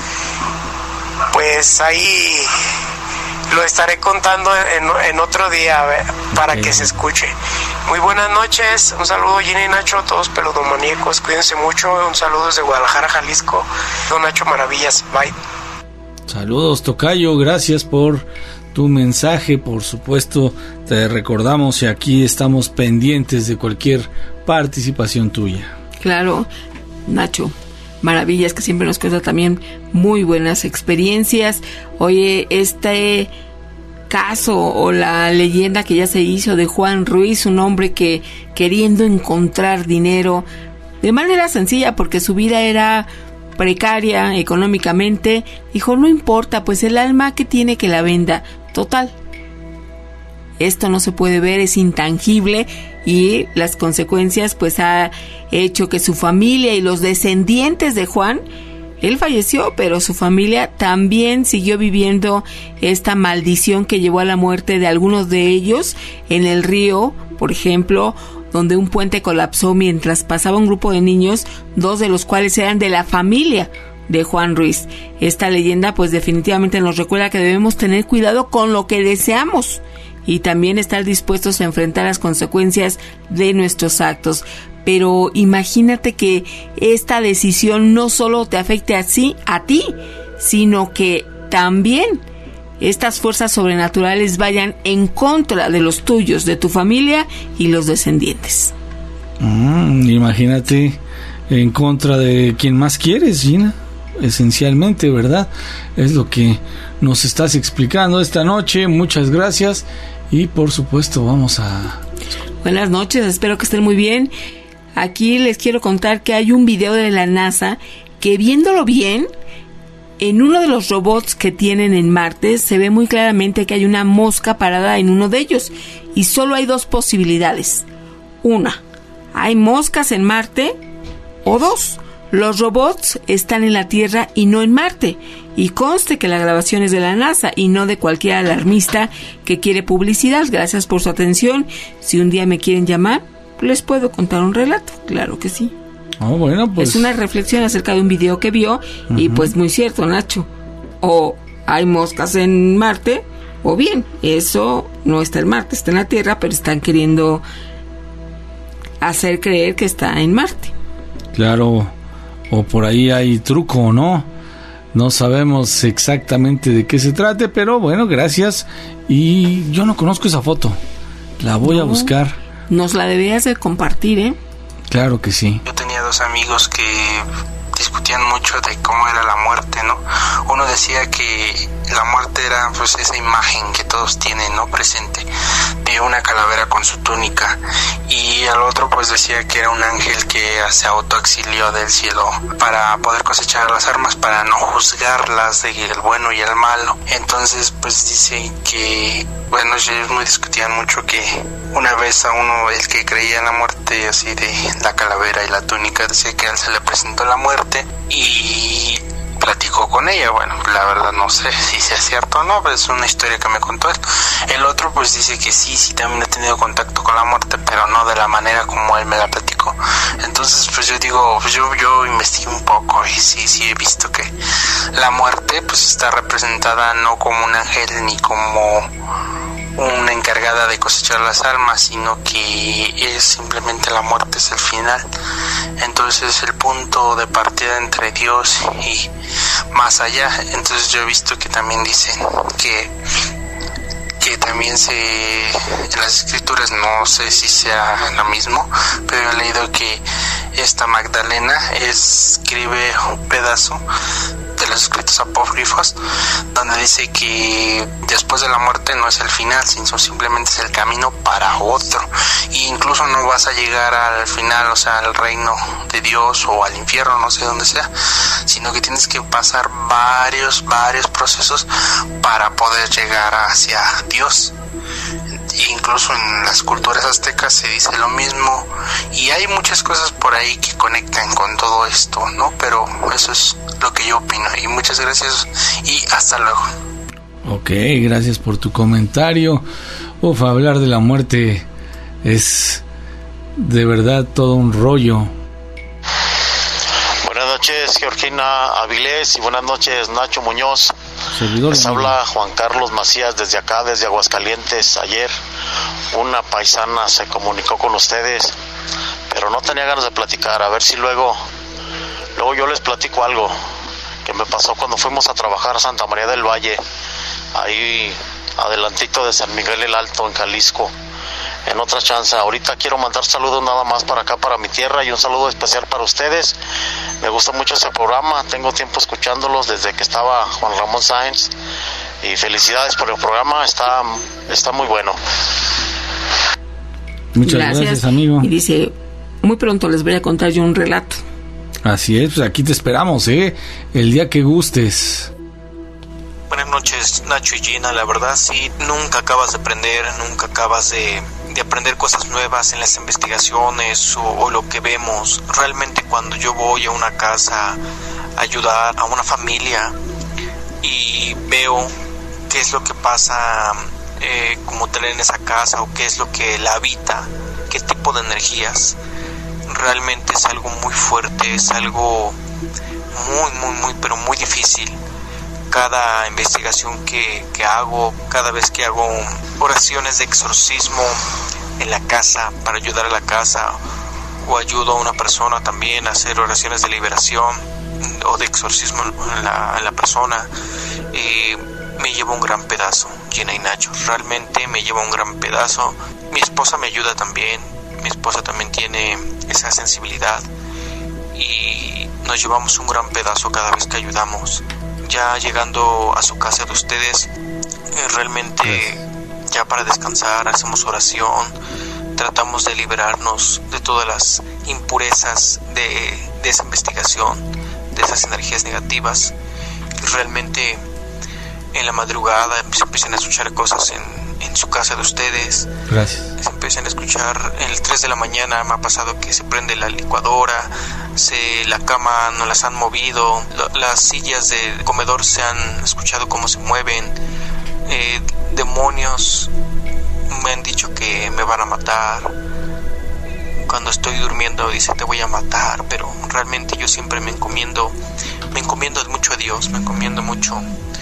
ahí lo estaré contando en otro día para que se escuche. Muy buenas noches, un saludo Gina y Nacho, todos peludomaníacos, cuídense mucho, un saludo desde Guadalajara, Jalisco, don Nacho Maravillas, bye. Saludos, tocayo, gracias por tu mensaje. Por supuesto, te recordamos y aquí estamos pendientes de cualquier participación tuya. Claro, Nacho Maravillas, que siempre nos cuenta también muy buenas experiencias. Oye, este caso o la leyenda que ya se hizo de Juan Ruiz, un hombre que queriendo encontrar dinero de manera sencilla porque su vida era precaria económicamente, dijo, no importa, pues el alma que tiene que la venda, total, esto no se puede ver, es intangible, y las consecuencias pues ha hecho que su familia y los descendientes de Juan, él falleció, pero su familia también siguió viviendo esta maldición que llevó a la muerte de algunos de ellos en el río, por ejemplo, donde un puente colapsó mientras pasaba un grupo de niños, 2 de los cuales eran de la familia de Juan Ruiz. Esta leyenda pues definitivamente nos recuerda que debemos tener cuidado con lo que deseamos y también estar dispuestos a enfrentar las consecuencias de nuestros actos. Pero imagínate que esta decisión no solo te afecte a ti, sino que también estas fuerzas sobrenaturales vayan en contra de los tuyos, de tu familia y los descendientes. Imagínate, en contra de quien más quieres, Gina, esencialmente, ¿verdad? Es lo que nos estás explicando esta noche. Muchas gracias y por supuesto vamos a... Buenas noches, espero que estén muy bien. Aquí les quiero contar que hay un video de la NASA que, viéndolo bien, en uno de los robots que tienen en Marte se ve muy claramente que hay una mosca parada en uno de ellos y solo hay 2 posibilidades. Una, hay moscas en Marte, o 2, los robots están en la Tierra y no en Marte. Y conste que la grabación es de la NASA y no de cualquier alarmista que quiere publicidad. Gracias por su atención. Si un día me quieren llamar, les puedo contar un relato, claro que sí. Bueno, pues... Es una reflexión acerca de un video que vio y pues muy cierto, Nacho. O hay moscas en Marte, o bien, eso no está en Marte, está en la Tierra, pero están queriendo hacer creer que está en Marte. Claro, o por ahí hay truco, ¿no? No sabemos exactamente de qué se trate, pero bueno, gracias. Y yo no conozco esa foto, la voy a buscar. Nos la debías de compartir, ¿eh? Claro que sí. Yo tenía 2 amigos que discutían mucho de cómo era la muerte, ¿no? Uno decía que la muerte era pues esa imagen que todos tienen, ¿no? Presente, de una calavera con su túnica, y el otro pues decía que era un ángel que se autoexilió del cielo para poder cosechar las armas, para no juzgarlas del bueno y el malo. Entonces pues dice que, bueno, ellos me discutían mucho que una vez a uno, el que creía en la muerte así de la calavera y la túnica, decía que a él se le presentó la muerte y platicó con ella. Bueno, la verdad no sé si sea cierto o no, pero es una historia que me contó él. El otro pues dice que sí también ha tenido contacto con la muerte, pero no de la manera como él me la platicó. Entonces pues yo digo, pues yo investigué un poco y sí he visto que la muerte pues está representada no como un ángel ni como una encargada de cosechar las almas, sino que es simplemente la muerte, es el final. Entonces el punto de partida entre Dios y más allá. Entonces yo he visto que también dicen que que también en las escrituras, no sé si sea lo mismo, pero he leído que esta Magdalena escribe un pedazo de los escritos apócrifos donde dice que después de la muerte no es el final, sino simplemente es el camino para otro, e incluso no vas a llegar al final, o sea, al reino de Dios o al infierno, no sé dónde sea, sino que tienes que pasar varios procesos para poder llegar hacia Dios. Incluso en las culturas aztecas se dice lo mismo, y hay muchas cosas por ahí que conectan con todo esto, ¿no? Pero eso es lo que yo opino, y muchas gracias y hasta luego. Ok, gracias por tu comentario. Hablar de la muerte es de verdad todo un rollo. Buenas noches, Georgina Avilés, y buenas noches, Nacho Muñoz. Les habla Juan Carlos Macías desde acá, desde Aguascalientes. Ayer una paisana se comunicó con ustedes, pero no tenía ganas de platicar. A ver si luego yo les platico algo que me pasó cuando fuimos a trabajar a Santa María del Valle, ahí adelantito de San Miguel el Alto, en Jalisco. En otra chance, ahorita quiero mandar saludos nada más para acá, para mi tierra, y un saludo especial para ustedes. Me gusta mucho ese programa, tengo tiempo escuchándolos desde que estaba Juan Ramón Sáenz, y felicidades por el programa, está muy bueno. Muchas gracias, amigo. Y dice, muy pronto les voy a contar yo un relato. Así es, pues aquí te esperamos, el día que gustes. Buenas noches, Nacho y Gina. La verdad, sí, nunca acabas de aprender, nunca acabas de aprender cosas nuevas en las investigaciones o lo que vemos. Realmente, cuando yo voy a una casa a ayudar a una familia y veo qué es lo que pasa como tal en esa casa, o qué es lo que la habita, qué tipo de energías, realmente es algo muy fuerte, es algo muy, pero muy difícil. Cada investigación que hago, cada vez que hago oraciones de exorcismo en la casa, para ayudar a la casa, o ayudo a una persona también a hacer oraciones de liberación o de exorcismo en la persona, me lleva un gran pedazo, Gina y Nacho. Realmente me lleva un gran pedazo. Mi esposa me ayuda también, mi esposa también tiene esa sensibilidad, y nos llevamos un gran pedazo cada vez que ayudamos. Ya llegando a su casa de ustedes, realmente ya para descansar hacemos oración, tratamos de liberarnos de todas las impurezas de esa investigación, de esas energías negativas. Y realmente en la madrugada se empiezan a escuchar cosas en su casa de ustedes. Gracias. Se empiezan a escuchar, en las 3 de la mañana me ha pasado que se prende la licuadora, la cama no las han movido, las sillas de comedor se han escuchado cómo se mueven. Demonios me han dicho que me van a matar. Cuando estoy durmiendo dice te voy a matar, pero realmente yo siempre me encomiendo mucho a Dios, me encomiendo mucho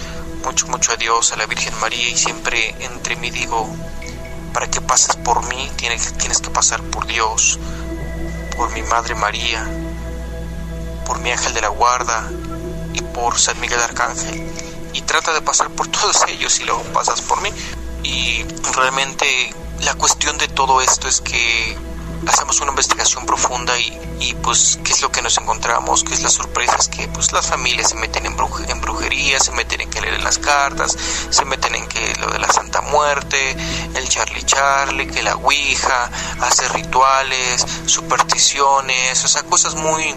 a Dios, a la Virgen María, y siempre entre mí digo, para que pases por mí tienes que pasar por Dios, por mi Madre María, por mi ángel de la guarda y por San Miguel Arcángel, y trata de pasar por todos ellos y luego pasas por mí. Y realmente la cuestión de todo esto es que hacemos una investigación profunda y pues qué es lo que nos encontramos, qué es la sorpresa, es que pues las familias se meten en brujería, se meten en que leer las cartas, se meten en que lo de la Santa Muerte, el Charlie, que la Ouija, hace rituales, supersticiones, o sea, cosas muy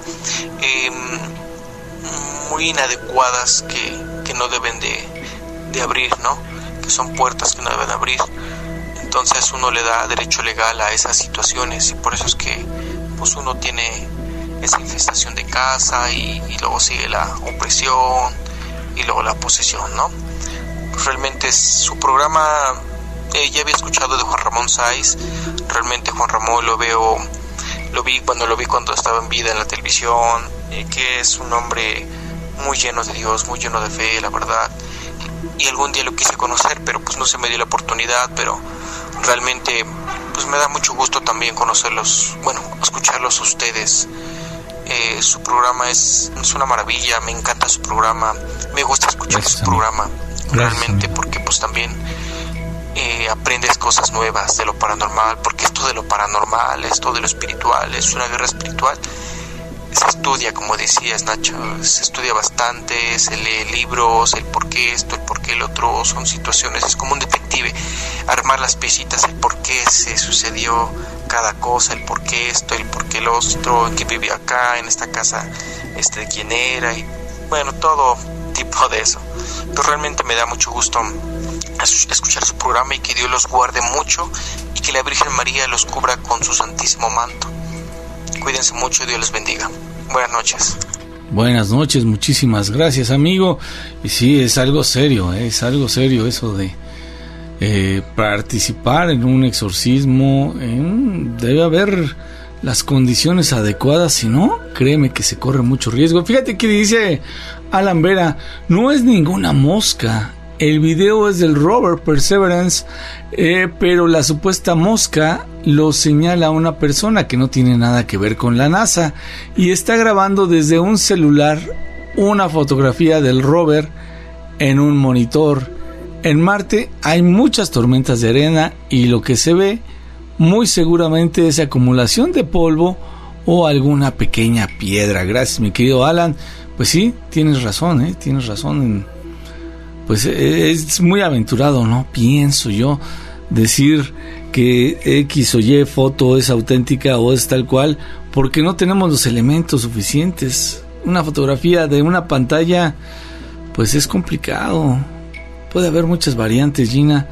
inadecuadas que no deben de abrir, ¿no? Que son puertas que no deben abrir. Entonces uno le da derecho legal a esas situaciones, y por eso es que pues uno tiene esa infestación de casa y luego sigue la opresión y luego la posesión, ¿no? Realmente su programa, ya había escuchado de Juan Ramón Sáenz. Realmente Juan Ramón lo vi cuando estaba en vida en la televisión, que es un hombre muy lleno de Dios, muy lleno de fe, la verdad. Y algún día lo quise conocer, pero pues no se me dio la oportunidad, pero realmente pues me da mucho gusto también conocerlos, bueno, escucharlos a ustedes. Su programa es una maravilla, me encanta su programa, me gusta escuchar su programa, realmente, porque pues también aprendes cosas nuevas de lo paranormal, porque esto de lo paranormal, esto de lo espiritual, es una guerra espiritual. Se estudia, como decías, Nacho, se estudia bastante, se lee libros, el por qué esto, el por qué el otro, son situaciones, es como un detective, armar las piecitas, el por qué se sucedió cada cosa, el por qué esto, el por qué el otro, que vivía acá, en esta casa, de quién era, y bueno, todo tipo de eso. Pero realmente me da mucho gusto escuchar su programa y que Dios los guarde mucho y que la Virgen María los cubra con su santísimo manto. Cuídense mucho y Dios les bendiga. Buenas noches. Buenas noches, muchísimas gracias, amigo. Y sí, es algo serio eso de participar en un exorcismo. Debe haber las condiciones adecuadas, si no, créeme que se corre mucho riesgo. Fíjate que dice Alan Vera, no es ninguna mosca. El video es del rover Perseverance, pero la supuesta mosca lo señala una persona que no tiene nada que ver con la NASA y está grabando desde un celular una fotografía del rover en un monitor. En Marte hay muchas tormentas de arena y lo que se ve muy seguramente es acumulación de polvo o alguna pequeña piedra. Gracias, mi querido Alan. Pues sí, tienes razón, tienes razón. Pues es muy aventurado, ¿no? Pienso yo decir que X o Y foto es auténtica o es tal cual, porque no tenemos los elementos suficientes. Una fotografía de una pantalla, pues es complicado. Puede haber muchas variantes, Gina,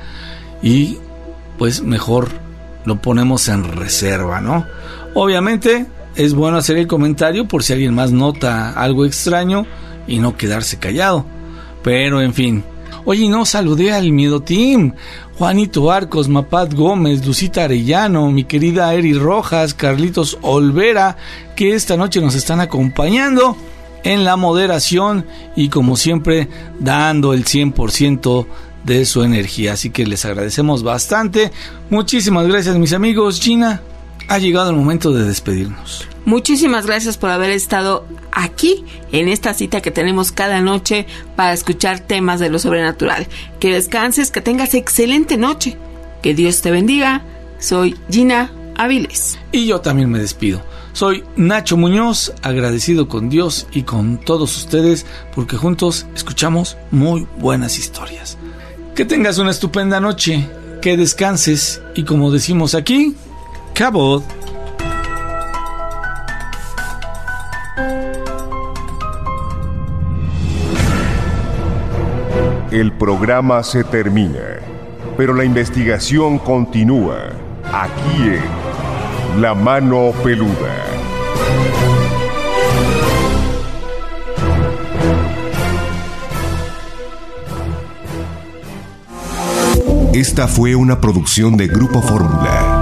y pues mejor lo ponemos en reserva, ¿no? Obviamente es bueno hacer el comentario por si alguien más nota algo extraño y no quedarse callado. Pero en fin. Oye, no saludé al Miedo Team. Juanito Arcos, Mapat Gómez, Lucita Arellano, mi querida Eri Rojas, Carlitos Olvera, que esta noche nos están acompañando en la moderación y como siempre dando el 100% de su energía. Así que les agradecemos bastante. Muchísimas gracias, mis amigos. Gina, ha llegado el momento de despedirnos. Muchísimas gracias por haber estado aquí en esta cita que tenemos cada noche para escuchar temas de lo sobrenatural. Que descanses, que tengas excelente noche. Que Dios te bendiga. Soy Gina Avilés. Y yo también me despido. Soy Nacho Muñoz, agradecido con Dios y con todos ustedes porque juntos escuchamos muy buenas historias. Que tengas una estupenda noche, que descanses y como decimos aquí, Cabot. El programa se termina, pero la investigación continúa aquí en La Mano Peluda. Esta fue una producción de Grupo Fórmula.